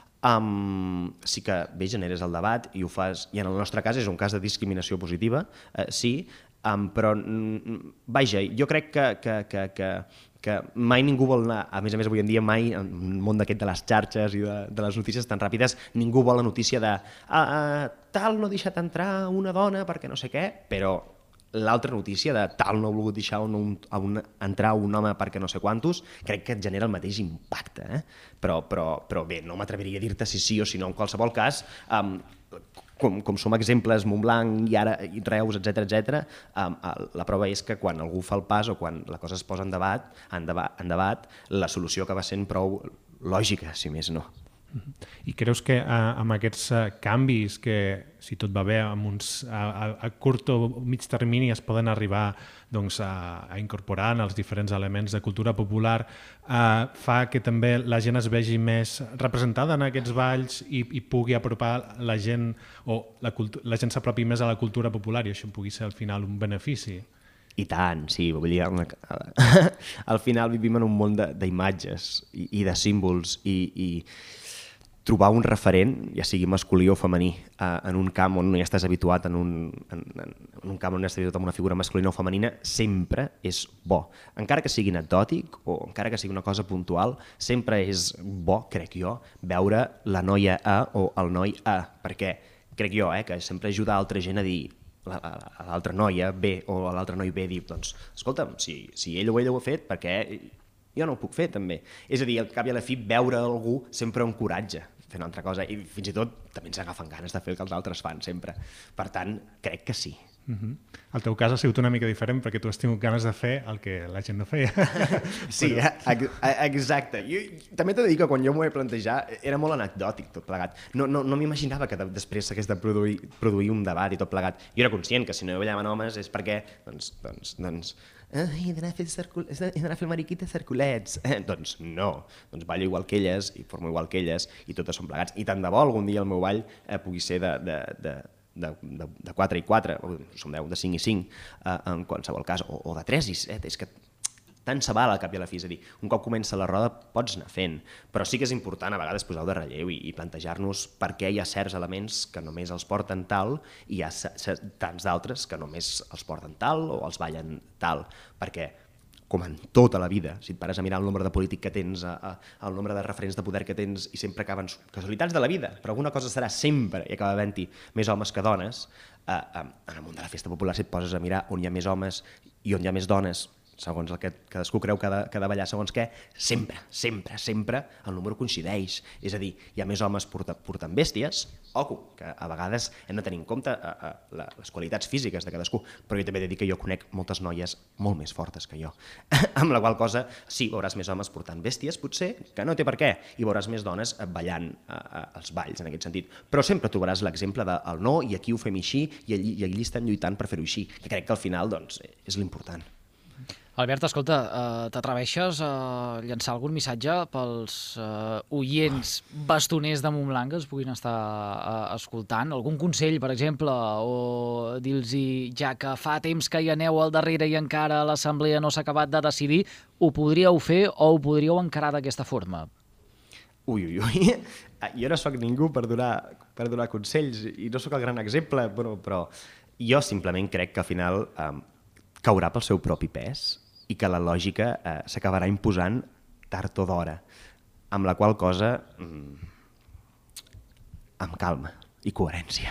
Um, sí que bé, generes el debat i ho fas, i en el nostre cas és un cas de discriminació positiva, eh, sí, um, però mm, vaja, jo crec que, que, que, que, que mai ningú vol anar, a més a més avui en dia mai, en un món d'aquest de les xarxes i de, de les notícies tan ràpides, ningú vol la notícia de ah, ah, tal no ha deixat entrar una dona perquè no sé què, però l'altra notícia de tal no ha volgut deixar un, un, un, entrar un home perquè no sé quantos, crec que et genera el mateix impacte. Eh? Però, però, però bé, no m'atreviria a dir-te si sí o si no. En qualsevol cas, um, com, com som exemples, Montblanc i ara i Reus, etcètera, etcètera, um, la prova és que quan algú fa el pas o quan la cosa es posa en debat, en debat, en debat la solució acaba sent prou lògica, si més no. I creus que eh, amb aquests eh, canvis que, si tot va bé, amb uns, a, a curt o mig termini es poden arribar doncs, a, a incorporar en els diferents elements de cultura popular, eh, fa que també la gent es vegi més representada en aquests balls i, i pugui apropar la gent, o la, la gent s'apropi més a la cultura popular i això pugui ser al final un benefici? I tant, sí, vull dir, una... al final vivim en un món d'imatges i, i de símbols i, i trobar un referent, ja sigui masculí o femení, eh, en un camp on no hi estàs habituat, en un, en, en un camp on no estàs habituat amb una figura masculina o femenina, sempre és bo. Encara que sigui anecdòtic o encara que sigui una cosa puntual, sempre és bo, crec jo, veure la noia A o el noi A, perquè crec jo eh, que sempre ajuda a altra gent a dir a l'altra noia B o a l'altre noi B, dir, doncs, escolta'm, si, si ell o ella ho ha fet, perquè jo no ho puc fer també. És a dir, al cap i a la fi, veure algú sempre encoratja. fer una altra cosa, i fins i tot també ens agafen ganes de fer el que els altres fan sempre. Per tant, crec que sí. Uh-huh. El teu cas ha sigut una mica diferent perquè tu has tingut ganes de fer el que la gent no feia. Sí, Però... exacte. Jo, també t'he de dir que quan jo m'ho he plantejat era molt anecdòtic tot plegat. No, no, no m'imaginava que després s'hagués de produir, produir un debat i tot plegat. Jo era conscient que si no hi ballaven homes és perquè doncs, doncs, doncs, ah, he d'anar a fer, circul... he d'anar a fer mariquita circulets. Eh, doncs no, doncs ballo igual que elles i formo igual que elles i totes són plegats. I tant de bo algun dia el meu ball eh, pugui ser de, de, de, de, de, de quatre i quatre, o som deu, de cinc i cinc, eh, en qualsevol cas, o, o de tres i set, és que tant se val al cap i a la fi, és a dir, un cop comença la roda pots anar fent, però sí que és important a vegades posar-ho de relleu i, i plantejar-nos per què hi ha certs elements que només els porten tal i hi ha tants d'altres que només els porten tal o els ballen tal, perquè com en tota la vida, si et pares a mirar el nombre de polític que tens, a, a, el nombre de referents de poder que tens i sempre acaben casualitats de la vida, però alguna cosa serà sempre i acaba havent-hi més homes que dones, eh, eh, en el món de la festa popular si et poses a mirar on hi ha més homes i on hi ha més dones, segons el que cadascú creu que ha de, que ha de ballar segons què, sempre, sempre, sempre el número coincideix. És a dir, hi ha més homes portant, portant bèsties, ojo, que a vegades hem de tenir en compte a, a, a, les qualitats físiques de cadascú, però jo també he de dir que jo conec moltes noies molt més fortes que jo. Amb la qual cosa, sí, veuràs més homes portant bèsties, potser, que no té per què, i veuràs més dones ballant a, a, els balls, en aquest sentit. Però sempre trobaràs l'exemple del no, i aquí ho fem així, i allí, i allí estem lluitant per fer-ho així, que crec que al final doncs, és l'important. Albert, escolta, uh, t'atreveixes a llançar algun missatge pels uh, oients bastoners de Montblanc que es puguin estar uh, escoltant? Algun consell, per exemple, o dir-los, ja que fa temps que hi aneu al darrere i encara l'assemblea no s'ha acabat de decidir, ho podríeu fer o ho podríeu encarar d'aquesta forma? Ui, ui, ui, jo no sóc ningú per donar, per donar consells i no sóc el gran exemple, però, però jo simplement crec que al final eh, caurà pel seu propi pes i que la lògica eh, s'acabarà imposant tard o d'hora, amb la qual cosa, mm, amb calma i coherència.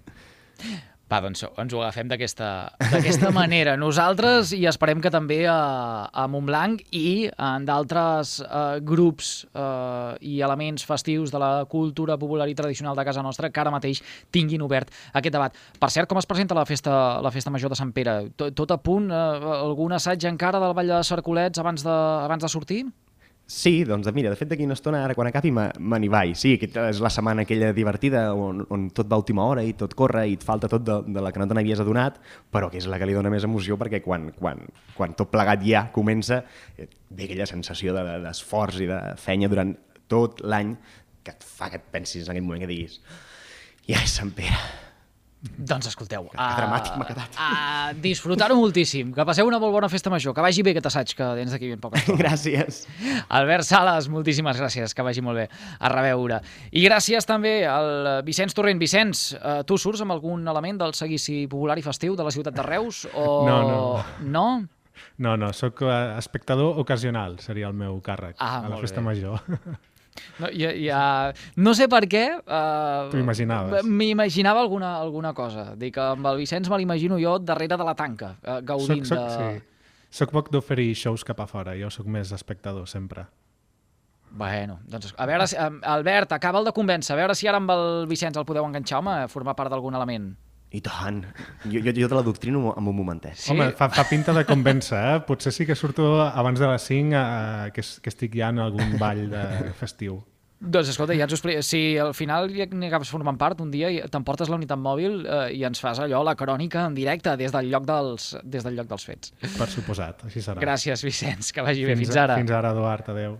Va, doncs ens ho agafem d'aquesta manera. Nosaltres, i esperem que també a, a Montblanc i en d'altres eh, grups eh, i elements festius de la cultura popular i tradicional de casa nostra que ara mateix tinguin obert aquest debat. Per cert, com es presenta la festa, la festa major de Sant Pere? Tot, tot a punt? Eh, algun assaig encara del Ball de Cercolets abans de, abans de sortir? Sí, doncs mira, de fet d'aquí una estona, ara quan acabi me n'hi vaig. Sí, aquesta és la setmana aquella divertida on, on tot va a última hora i tot corre i et falta tot de, de la que no te n'havies adonat, però que és la que li dona més emoció perquè quan, quan, quan tot plegat ja comença, ve aquella sensació d'esforç i de feina durant tot l'any que et fa que et pensis en aquell moment que diguis ja és Sant Pere. Doncs escolteu, que dramàtic m'ha quedat. A, a disfrutar-ho moltíssim, que passeu una molt bona festa major, que vagi bé aquest assaig que tens d'aquí ben poc estona. Gràcies. Albert Sales, moltíssimes gràcies, que vagi molt bé, a reveure. I gràcies també al Vicenç Torrent. Vicenç, tu surts amb algun element del seguici popular i festiu de la ciutat de Reus? O... No, no. No? No, no, soc espectador ocasional, seria el meu càrrec ah, a la festa bé. major. No, ja, ja, no sé per què... Uh, T'ho imaginaves? M'imaginava alguna, alguna cosa. Dic que amb el Vicenç me l'imagino jo darrere de la tanca, uh, gaudint soc, soc, de... Sí. Soc poc d'oferir shows cap a fora, jo soc més espectador sempre. Bueno, doncs a veure, si, Albert, acaba'l de convèncer, a veure si ara amb el Vicenç el podeu enganxar, home, a formar part d'algun element. I tant. Jo, jo, jo te l'adoctrino en un momentet. Sí? Home, fa, fa pinta de convèncer, eh? Potser sí que surto abans de les cinc eh, que, que estic ja en algun ball de festiu. Doncs escolta, ja ens ho explico. Si al final n'hi acabes formant part un dia, t'emportes la unitat mòbil eh, i ens fas allò, la crònica en directe des del lloc dels, des del lloc dels fets. Per suposat, així serà. Gràcies, Vicenç, que vagi bé. Fins, Fins ara. Fins ara, Eduard, adeu.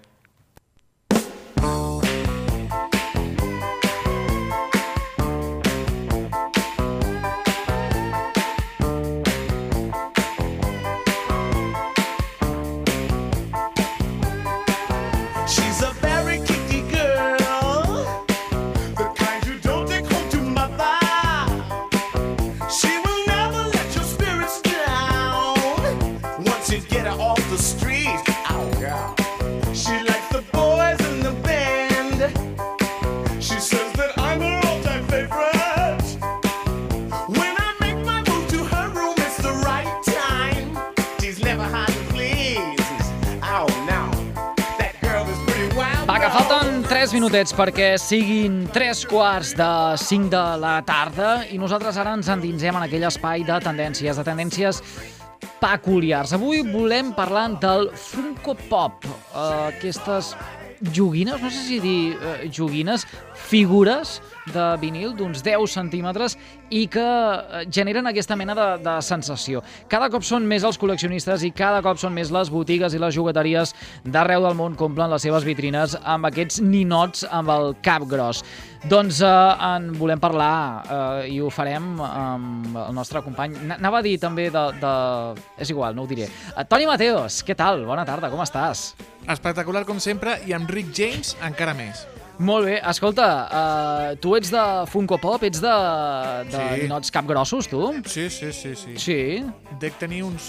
tres minutets perquè siguin tres quarts de cinc de la tarda i nosaltres ara ens endinsem en aquell espai de tendències, de tendències peculiars. Avui volem parlar del Funko Pop, uh, aquestes joguines, no sé si dir uh, joguines, figures de vinil d'uns deu centímetres i que generen aquesta mena de, de sensació. Cada cop són més els col·leccionistes i cada cop són més les botigues i les jugueteries d'arreu del món que omplen les seves vitrines amb aquests ninots amb el cap gros. Doncs eh, en volem parlar eh, i ho farem amb el nostre company. Anava a dir també de... de... És igual, no ho diré. Uh, Toni Mateos, què tal? Bona tarda, com estàs? Espectacular com sempre i amb Rick James encara més. Molt bé. Escolta, uh, tu ets de Funko Pop? Ets de, de Sí. ninots capgrossos, tu? Sí, sí, sí, sí. Sí? Dec tenir uns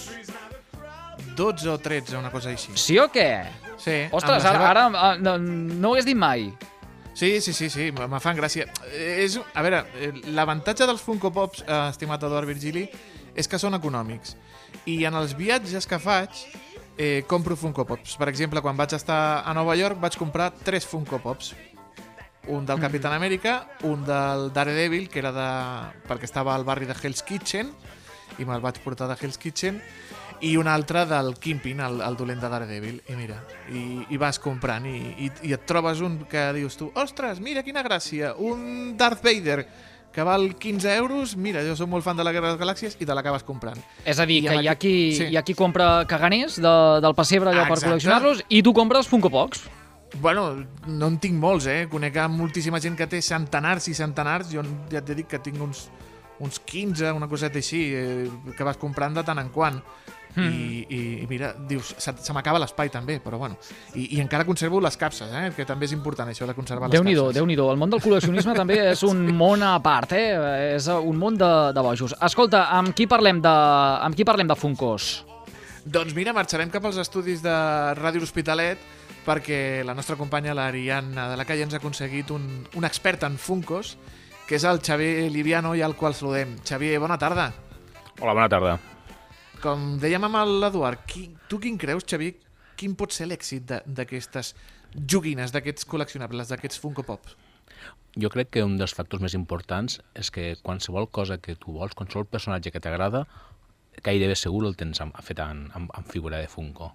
dotze o tretze, una cosa així. Sí o què? Sí. Ostres, amb la ara, seva- ara uh, no, no ho hagués dit mai. Sí, sí, sí, sí, me fan gràcia. És, a veure, eh, l'avantatge dels Funko Pops, eh, estimat Eduard Virgili, és que són econòmics. I en els viatges que faig, eh, compro Funko Pops. Per exemple, quan vaig estar a Nova York, vaig comprar tres Funko Pops. Un del Capitán Amèrica, un del Daredevil, que era de... perquè estava al barri de Hell's Kitchen, i me'l vaig portar de Hell's Kitchen, i un altre del Kingpin, el, el dolent de Daredevil. I mira, i, i vas comprant, i, i, i et trobes un que dius tu, ostres, mira quina gràcia, un Darth Vader, que val quinze euros, mira, jo soc molt fan de la Guerra de les Galàxies, i te l'acabes comprant. És a dir, I que amb hi ha aquest- qui, sí. hi ha qui compra caganers de, del pessebre allò Ah, per exacte. col·leccionar-los i tu compres Funko Pops. Bueno, no en tinc molts, eh? Conec a moltíssima gent que té centenars i centenars. Jo ja et dic que tinc uns, uns quinze, una coseta així, eh, que vas comprant de tant en quant. Mm. I, i, I mira, dius, se, se m'acaba l'espai també, però bueno. I, I encara conservo les capses, eh? Que també és important això de conservar les Déu-n'hi-do, capses. Déu-n'hi-do. El món del col·leccionisme també és un món a part, eh? És un món de, de bojos. Escolta, amb qui parlem de, amb qui parlem de Funkos? Doncs mira, marxarem cap als estudis de Ràdio L'Hospitalet perquè la nostra companya, l'Ariadna de la Calle, ens ha aconseguit un, un expert en Funkos, que és el Xavier Liviano, i al qual saludem. Xavier, bona tarda. Hola, bona tarda. Com dèiem amb l'Eduard, qui, tu quin creus, Xavier, quin pot ser l'èxit de- d'aquestes joguines, d'aquests col·leccionables, d'aquests Funko Pops? Jo crec que un dels factors més importants és que qualsevol cosa que tu vols, qualsevol personatge que t'agrada, gairebé segur el tens amb- fet en, en, en figura de Funko.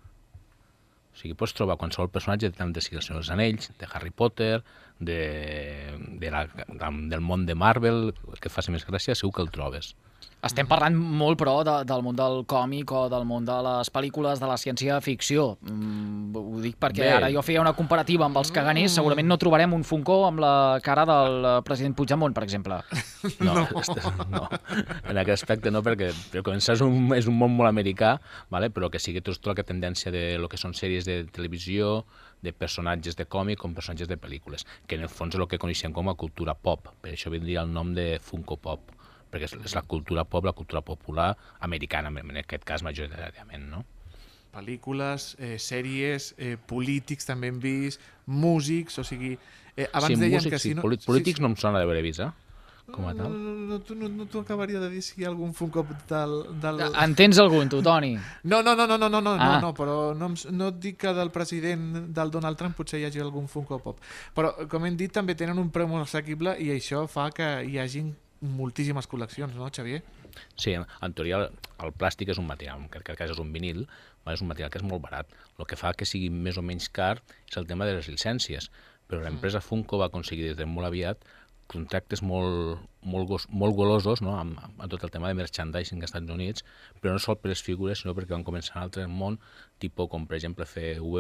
O sigui, pots trobar qualsevol personatge tant de sigui el Senyor dels Anells, de Harry Potter, de, de la, del món de Marvel, que faci més gràcia, segur que el trobes. Estem parlant molt, però, de, del món del còmic o del món de les pel·lícules de la ciència-ficció. Mm, ho dic perquè Bé. ara jo feia una comparativa amb els caganers. Segurament no trobarem un Funko amb la cara del president Puigdemont, per exemple. No, no. no. En aquest aspecte no, perquè per començar és un, és un món molt americà, vale? Però que sí que tens tota la tendència de lo que són sèries de televisió, de personatges de còmic com personatges de pel·lícules, que en el fons és el que coneixem com a cultura pop. Per això vindria el nom de Funko Pop, perquè és, és la cultura pop, la cultura popular americana, en aquest cas majoritàriament, no? Pel·lícules, eh, sèries, eh, polítics també hem vist, músics, o sigui... Eh, abans sí, deien músics, que si sí. no... Polí- Polítics no em sona d'haver vist, eh? Com a No, tal. no, no, no, no, no t'ho acabaria de dir si hi ha algun Funko del... del... En tens algun, tu, Toni? No, no, no, no, no, no, no, Ah. no, però no, em s- no et dic que del president del Donald Trump potser hi hagi algun Funko Pop. Però, com hem dit, també tenen un preu molt assequible i això fa que hi hagin moltíssimes col·leccions, no, Xavier? Sí, en teoria el, el plàstic és un material, que en aquest cas és un vinil, és un material que és molt barat. El que fa que sigui més o menys car és el tema de les llicències, però l'empresa Funko va aconseguir des de molt aviat contractes molt, molt, gos, molt golosos, no? amb, amb tot el tema de merchandising als Estats Units, però no sol per les figures, sinó perquè van començar en altres món, tipus com per exemple fer U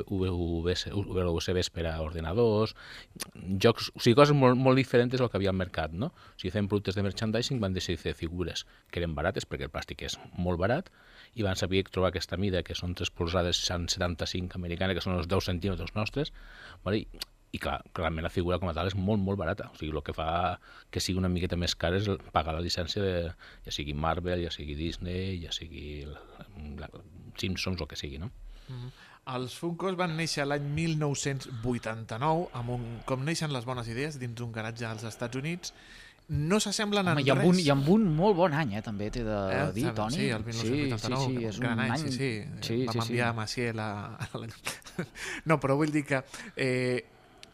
S Bs per a ordenadors, jocs, o sigui, coses molt, molt diferents del que havia al mercat, no? O sigui, fent productes de merchandising van decidir fer figures que eren barates, perquè el plàstic és molt barat, i van saber trobar aquesta mida, que són tres polzades setanta-cinc americana, que són els deu centímetres nostres, vale? I, i clar, realment la figura com a tal és molt, molt barata. O sigui, el que fa que sigui una miqueta més car és pagar la llicència de, ja sigui Marvel, ja sigui Disney, ja sigui la, la, Simpsons, el que sigui, no? Mm. Els Funkos van néixer l'any mil nou-cents vuitanta-nou, amb un, com neixen les bones idees, dins d'un garatge als Estats Units. No s'assemblen Home, en i amb, res. un, I amb un molt bon any, eh, també, t'he de Eh, dir, saps? Toni. Sí, el mil nou-cents vuitanta-nou, sí, sí, sí, és un gran un any, any... sí, sí. sí, Vam sí, enviar sí. Maciel a... a la... No, però vull dir que eh,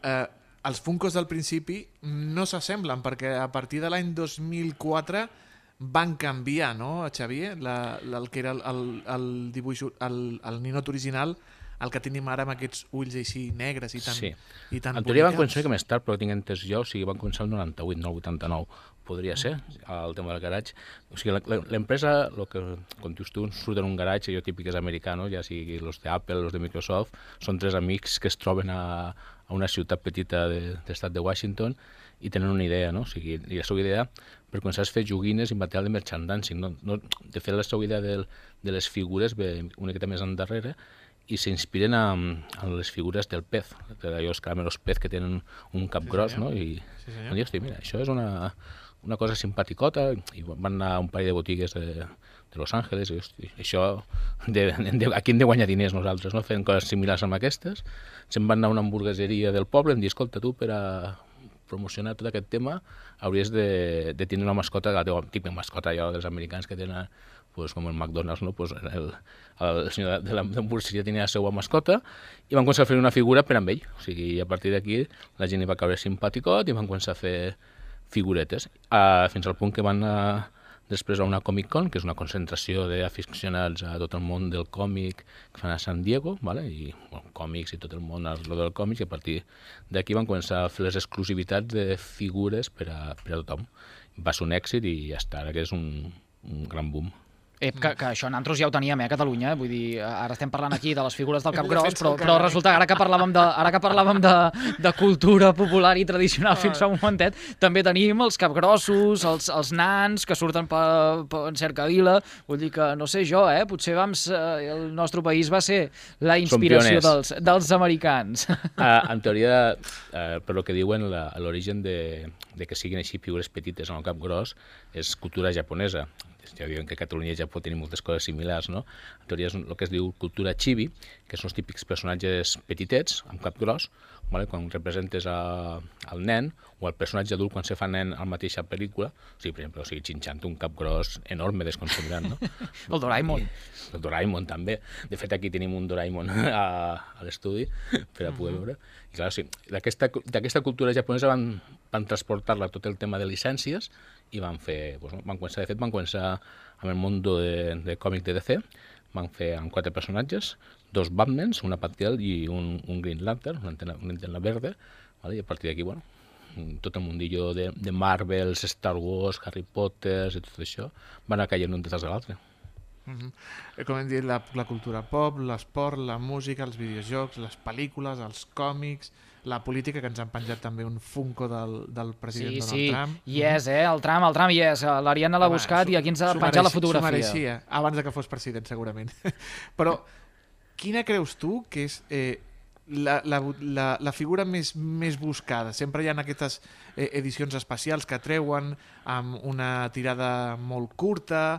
eh, els Funkos del principi no s'assemblen, perquè a partir de l'any dos mil quatre van canviar, no, Xavier? La, la, el que era el, el, el dibuix, el, el ninot original, el que tenim ara amb aquests ulls així negres i tan, sí. i tan en teoria van bonicats. començar que més tard, però tinc entès jo, o sigui, van començar el noranta-vuit, no el vuitanta-nou, podria ser, el tema del garatge. O sigui, l'empresa, lo que, quan dius tu, surt en un garatge, jo típic és americano, ja sigui els d'Apple, els de Microsoft, són tres amics que es troben a, a una ciutat petita de, de l'estat de Washington i tenen una idea, no? O sigui, i la seva idea per començar a fer joguines i material de merchandising, no? No, de fet, la seva idea de, de les figures ve una miqueta més endarrere i s'inspiren en les figures del pez, d'allò els caramelos pez que tenen un cap sí, gros, no? I sí, van dir, hosti, mira, això és una, una cosa simpaticota, i van anar a un parell de botigues de, de Los Angeles, i hosti, això, de, de, aquí hem de guanyar diners nosaltres, no? Fent coses similars amb aquestes. Se'n van anar a una hamburgueseria del poble, em dir, escolta, tu, per a promocionar tot aquest tema, hauries de, de tenir una mascota, la teva típica mascota allò dels americans que tenen, pues, com el McDonald's, no? Pues el, el senyor de l'hamburgueseria tenia la seva mascota i van començar a fer una figura per amb ell. O sigui, a partir d'aquí la gent hi va caure simpaticot i van començar a fer figuretes, uh, fins al punt que van anar després a una Comic Con, que és una concentració d'aficionats a tot el món del còmic que fan a San Diego, ¿vale? I bueno, còmics i tot el món a lo del còmic, i a partir d'aquí van començar a fer les exclusivitats de figures per a, per a tothom. Va ser un èxit i ja està, ara que és un, un gran boom. Ep, que, que això nosaltres ja ho teníem, eh, a Catalunya, eh? Vull dir, ara estem parlant aquí de les figures del Capgròs, però, però resulta que ara que parlàvem de, ara que parlàvem de, de cultura popular i tradicional fins fa un momentet, també tenim els capgrossos, els, els nans que surten per, per en cercavila, vull dir que, no sé jo, eh, potser vam, el nostre país va ser la inspiració dels, dels americans. Uh, en teoria, uh, per lo que diuen, l'origen de, de que siguin així figures petites en el Capgròs és cultura japonesa. Ja diuen que a Catalunya i Japó tenim moltes coses similars, no? En teoria és el que es diu cultura chibi, que són els típics personatges petitets, amb cap gros, vale? Quan representes a, al nen, o el personatge adult quan se fa nen a la mateixa pel·lícula, o sigui, per exemple, o sigui, Shin-chan té un cap gros enorme, desconsiderat, no? El Doraemon. I, el Doraemon també. De fet, aquí tenim un Doraemon a, a l'estudi per a poder veure. I clar, sí, d'aquesta cultura japonesa van, van transportar-la tot el tema de llicències i van fer, doncs, van començar, de fet, van començar amb el món de, de còmic de D C, van fer amb quatre personatges, dos Batmans, una Batgirl i un, un Green Lantern, una antena, una antena verde, vale? I a partir d'aquí, bueno, tot el mundillo de, de Marvels, Star Wars, Harry Potter i tot això, van anar caient un detrás de l'altre. Uh -huh. Com hem dit, la, la cultura pop, l'esport, la música, els videojocs, les pel·lícules, els còmics, la política, que ens han penjat també un Funko del, del president sí, Donald sí. Trump. Sí, sí, hi és, eh? El Trump, el Trump hi és. L'Ariadna l'ha buscat i aquí ens ha penjat la fotografia. S'ho mereixia, abans de que fos president, segurament. Però quina creus tu que és eh, la, la, la, la figura més, més buscada? Sempre hi ha aquestes eh, edicions especials que treuen amb una tirada molt curta,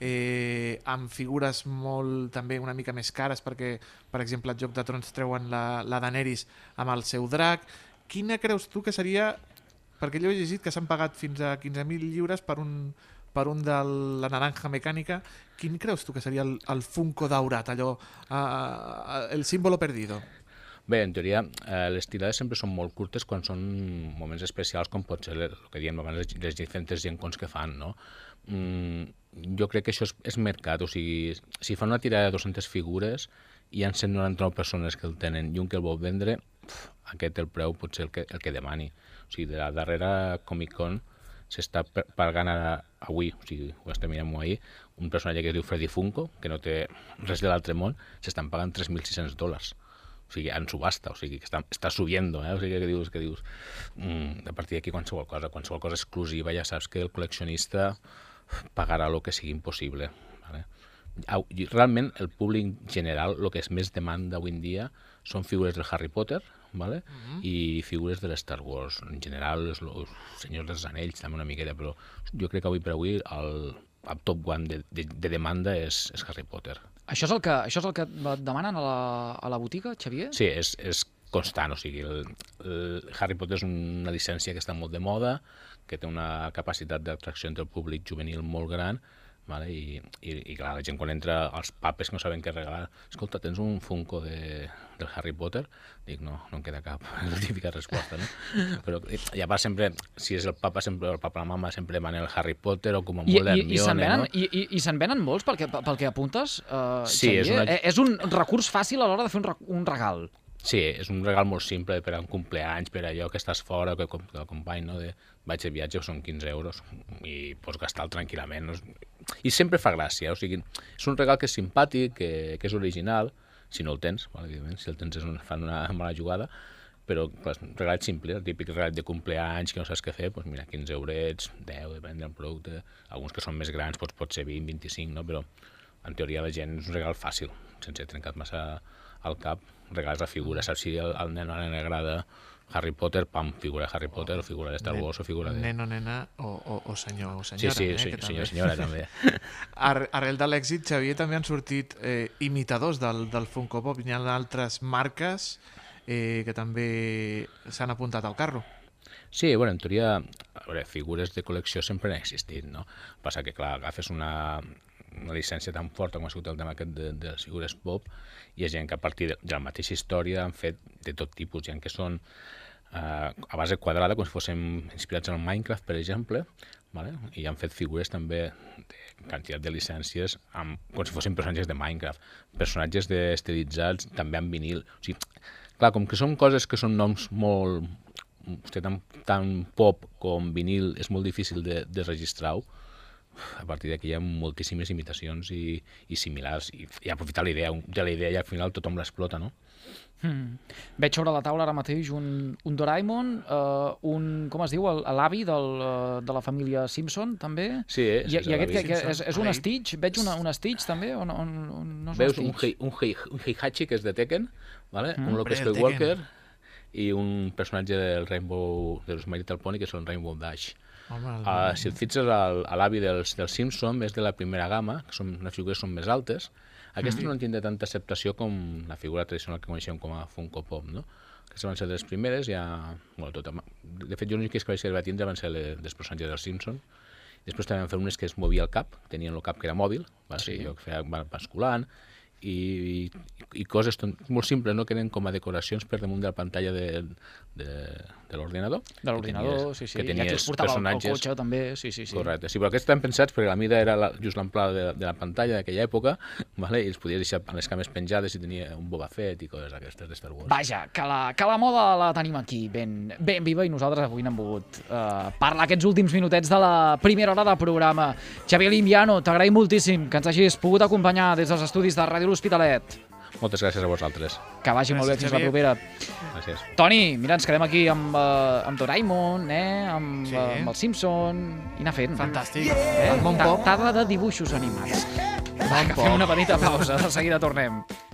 eh, amb figures molt també una mica més cares, perquè, per exemple, el Joc de Trons treuen la, la Daenerys amb el seu drac. Quina creus tu que seria, perquè jo he llegit que s'han pagat fins a quinze mil lliures per un, per un de la naranja mecànica, quin creus tu que seria el, el Funko daurat, allò, uh, el símbolo perdido? Bé, en teoria, eh, les tirades sempre són molt curtes quan són moments especials, com pot ser el que diem abans, les, les diferents gencons que fan, no? Mm, jo crec que això és, és mercat, o sigui, si fan una tirada de dues-centes figures i hi ha cent noranta-nou persones que el tenen i un que el vol vendre, pf, aquest el preu pot ser el que, el que demani. O sigui, de la darrera Comic Con s'està pagant ara, avui, o sigui, ho estem mirant ahir, un personatge que es diu Freddy Funko, que no té res de l'altre món, s'estan pagant tres mil sis-cents dòlars. O sigui, en subhasta, o sigui, que està, està subiendo, eh? O sigui, que dius, que dius mm, a partir d'aquí qualsevol cosa, qualsevol cosa exclusiva, ja saps que el col·leccionista pagarà el que sigui impossible. Vale? Realment, el públic general, el que és més demanda avui en dia, són figures del Harry Potter, vale? Uh-huh. I figures de l'Star Wars. En general, els, els Senyors dels Anells, també una miqueta, però jo crec que avui per avui el, el top one de, de, de demanda és, és Harry Potter. Això és el que, això és el que et demanen a la, a la botiga, Xavier? Sí, és, és constant, o sigui, el, el Harry Potter és una llicència que està molt de moda, que té una capacitat d'atracció entre el públic juvenil molt gran, Vale? I, i, i clar, la gent quan entra als papes que no saben què regalar, escolta, tens un Funko de, del Harry Potter? Dic, no, no en queda cap, és la típica resposta, no? Però ja va sempre, si és el papa, sempre, el papa la mama sempre van el Harry Potter o com a molt d'Hermione, no? I, i, i se'n venen molts pel que, pel que apuntes, uh, sí, Xavier? És, una... És un recurs fàcil a l'hora de fer un, re un regal. Sí, és un regal molt simple per a un compleanys, per allò que estàs fora, que, que l'acompany, no? De, vaig de viatge, són quinze euros i pots gastar-lo tranquil·lament. No? I sempre fa gràcia, o sigui, és un regal que és simpàtic, que, que és original, si no el tens, val, evidentment, si el tens és un, fan una mala jugada, però clar, un regal simple, el típic regal de compleanys que no saps què fer, doncs mira, quinze eurets, deu, depèn del producte, alguns que són més grans doncs pot ser vint, vint-i-cinc, no? Però en teoria la gent és un regal fàcil, sense trencar massa al cap, regals la figura, saps si al, al nen o a la nena agrada Harry Potter, pam, figura de Harry Potter, o figura de Star Wars, o figura de... Nen o nena, o, o, o senyor o senyora. Sí, sí, eh, senyor, que senyor, senyora, també. Ar arrel de l'èxit, Xavier, també han sortit eh, imitadors del, del Funko Pop. Hi ha altres marques eh, que també s'han apuntat al carro. Sí, bueno, en teoria, a veure, figures de col·lecció sempre han existit, no? Passa que, clar, agafes una, una llicència tan forta com ha sigut el tema aquest de, de les figures pop, hi ha gent que a partir de, de la mateixa història han fet de tot tipus, gent que són eh, a base quadrada, com si fóssim inspirats en el Minecraft, per exemple, vale? I han fet figures també de quantitat de llicències amb, com si fossin personatges de Minecraft, personatges de estilitzats també en vinil. O sigui, clar, com que són coses que són noms molt... Hosti, tan, tan pop com vinil és molt difícil de, de registrar-ho. A partir d'aquí hi ha moltíssimes imitacions i, i similars, i, i aprofitar la idea, de la idea i al final tothom l'explota, no? Hmm. Veig sobre la taula ara mateix un, un Doraemon, uh, un, com es diu, l'avi uh, de la família Simpson, també? Sí, és, I, és i aquest que, que és, és un Ai. Stitch? Veig una, una Stitch, també? On, on, on, no és veus un un, Stitch? hei, un, hei, un Heihachi, que és de Tekken, vale? Mm. Un Luke Hombre, el Skywalker, Tekken. i un personatge del Rainbow, de los My Little Pony, que és el Rainbow Dash. Home, el... Uh, si et fixes, a l'avi dels, dels Simpson és de la primera gamma, que són, les figures són més altes. Aquestes mm. no han tingut tanta acceptació com la figura tradicional que coneixem com a Funko Pop, no? Aquestes van ser de les primeres, ja... Bueno, tot, de fet, jo l'únic que vaig va tindre van ser les, les personatges dels Simpson. Després també van fer unes que es movia el cap, tenien el cap que era mòbil, va? Sí. Jo que feia basculant, i, i, i coses molt simples, no? Que eren com a decoracions per damunt de la pantalla de, de, de l'ordinador. De l'ordinador, sí, sí. Que tenies ja que els portava personatges... al cotxe, també, sí, sí, sí. Correcte, sí, però aquests estan pensats perquè la mida era la, just l'amplada de, de la pantalla d'aquella època, vale? I els podies deixar amb les cames penjades i tenia un Boba Fett i coses aquestes de Star Wars. Vaja, que la, que la moda la tenim aquí ben, ben viva i nosaltres avui n'hem volgut uh, parlar aquests últims minutets de la primera hora de programa. Xavier Limbiano, t'agraïm moltíssim que ens hagis pogut acompanyar des dels estudis de Ràdio L'Hospitalet. Moltes gràcies a vosaltres. Que vagi Gràcies, molt bé, fins Xavier. la propera. Gràcies. Toni, mira, ens quedem aquí amb, uh, amb Doraemon, eh? amb, Sí. uh, amb el Simpson, i anar fent. Fantàstic. Eh? El món Ta- pop. Tarda de dibuixos animats. Va, Bon que pop. fem una petita pausa, de seguida tornem.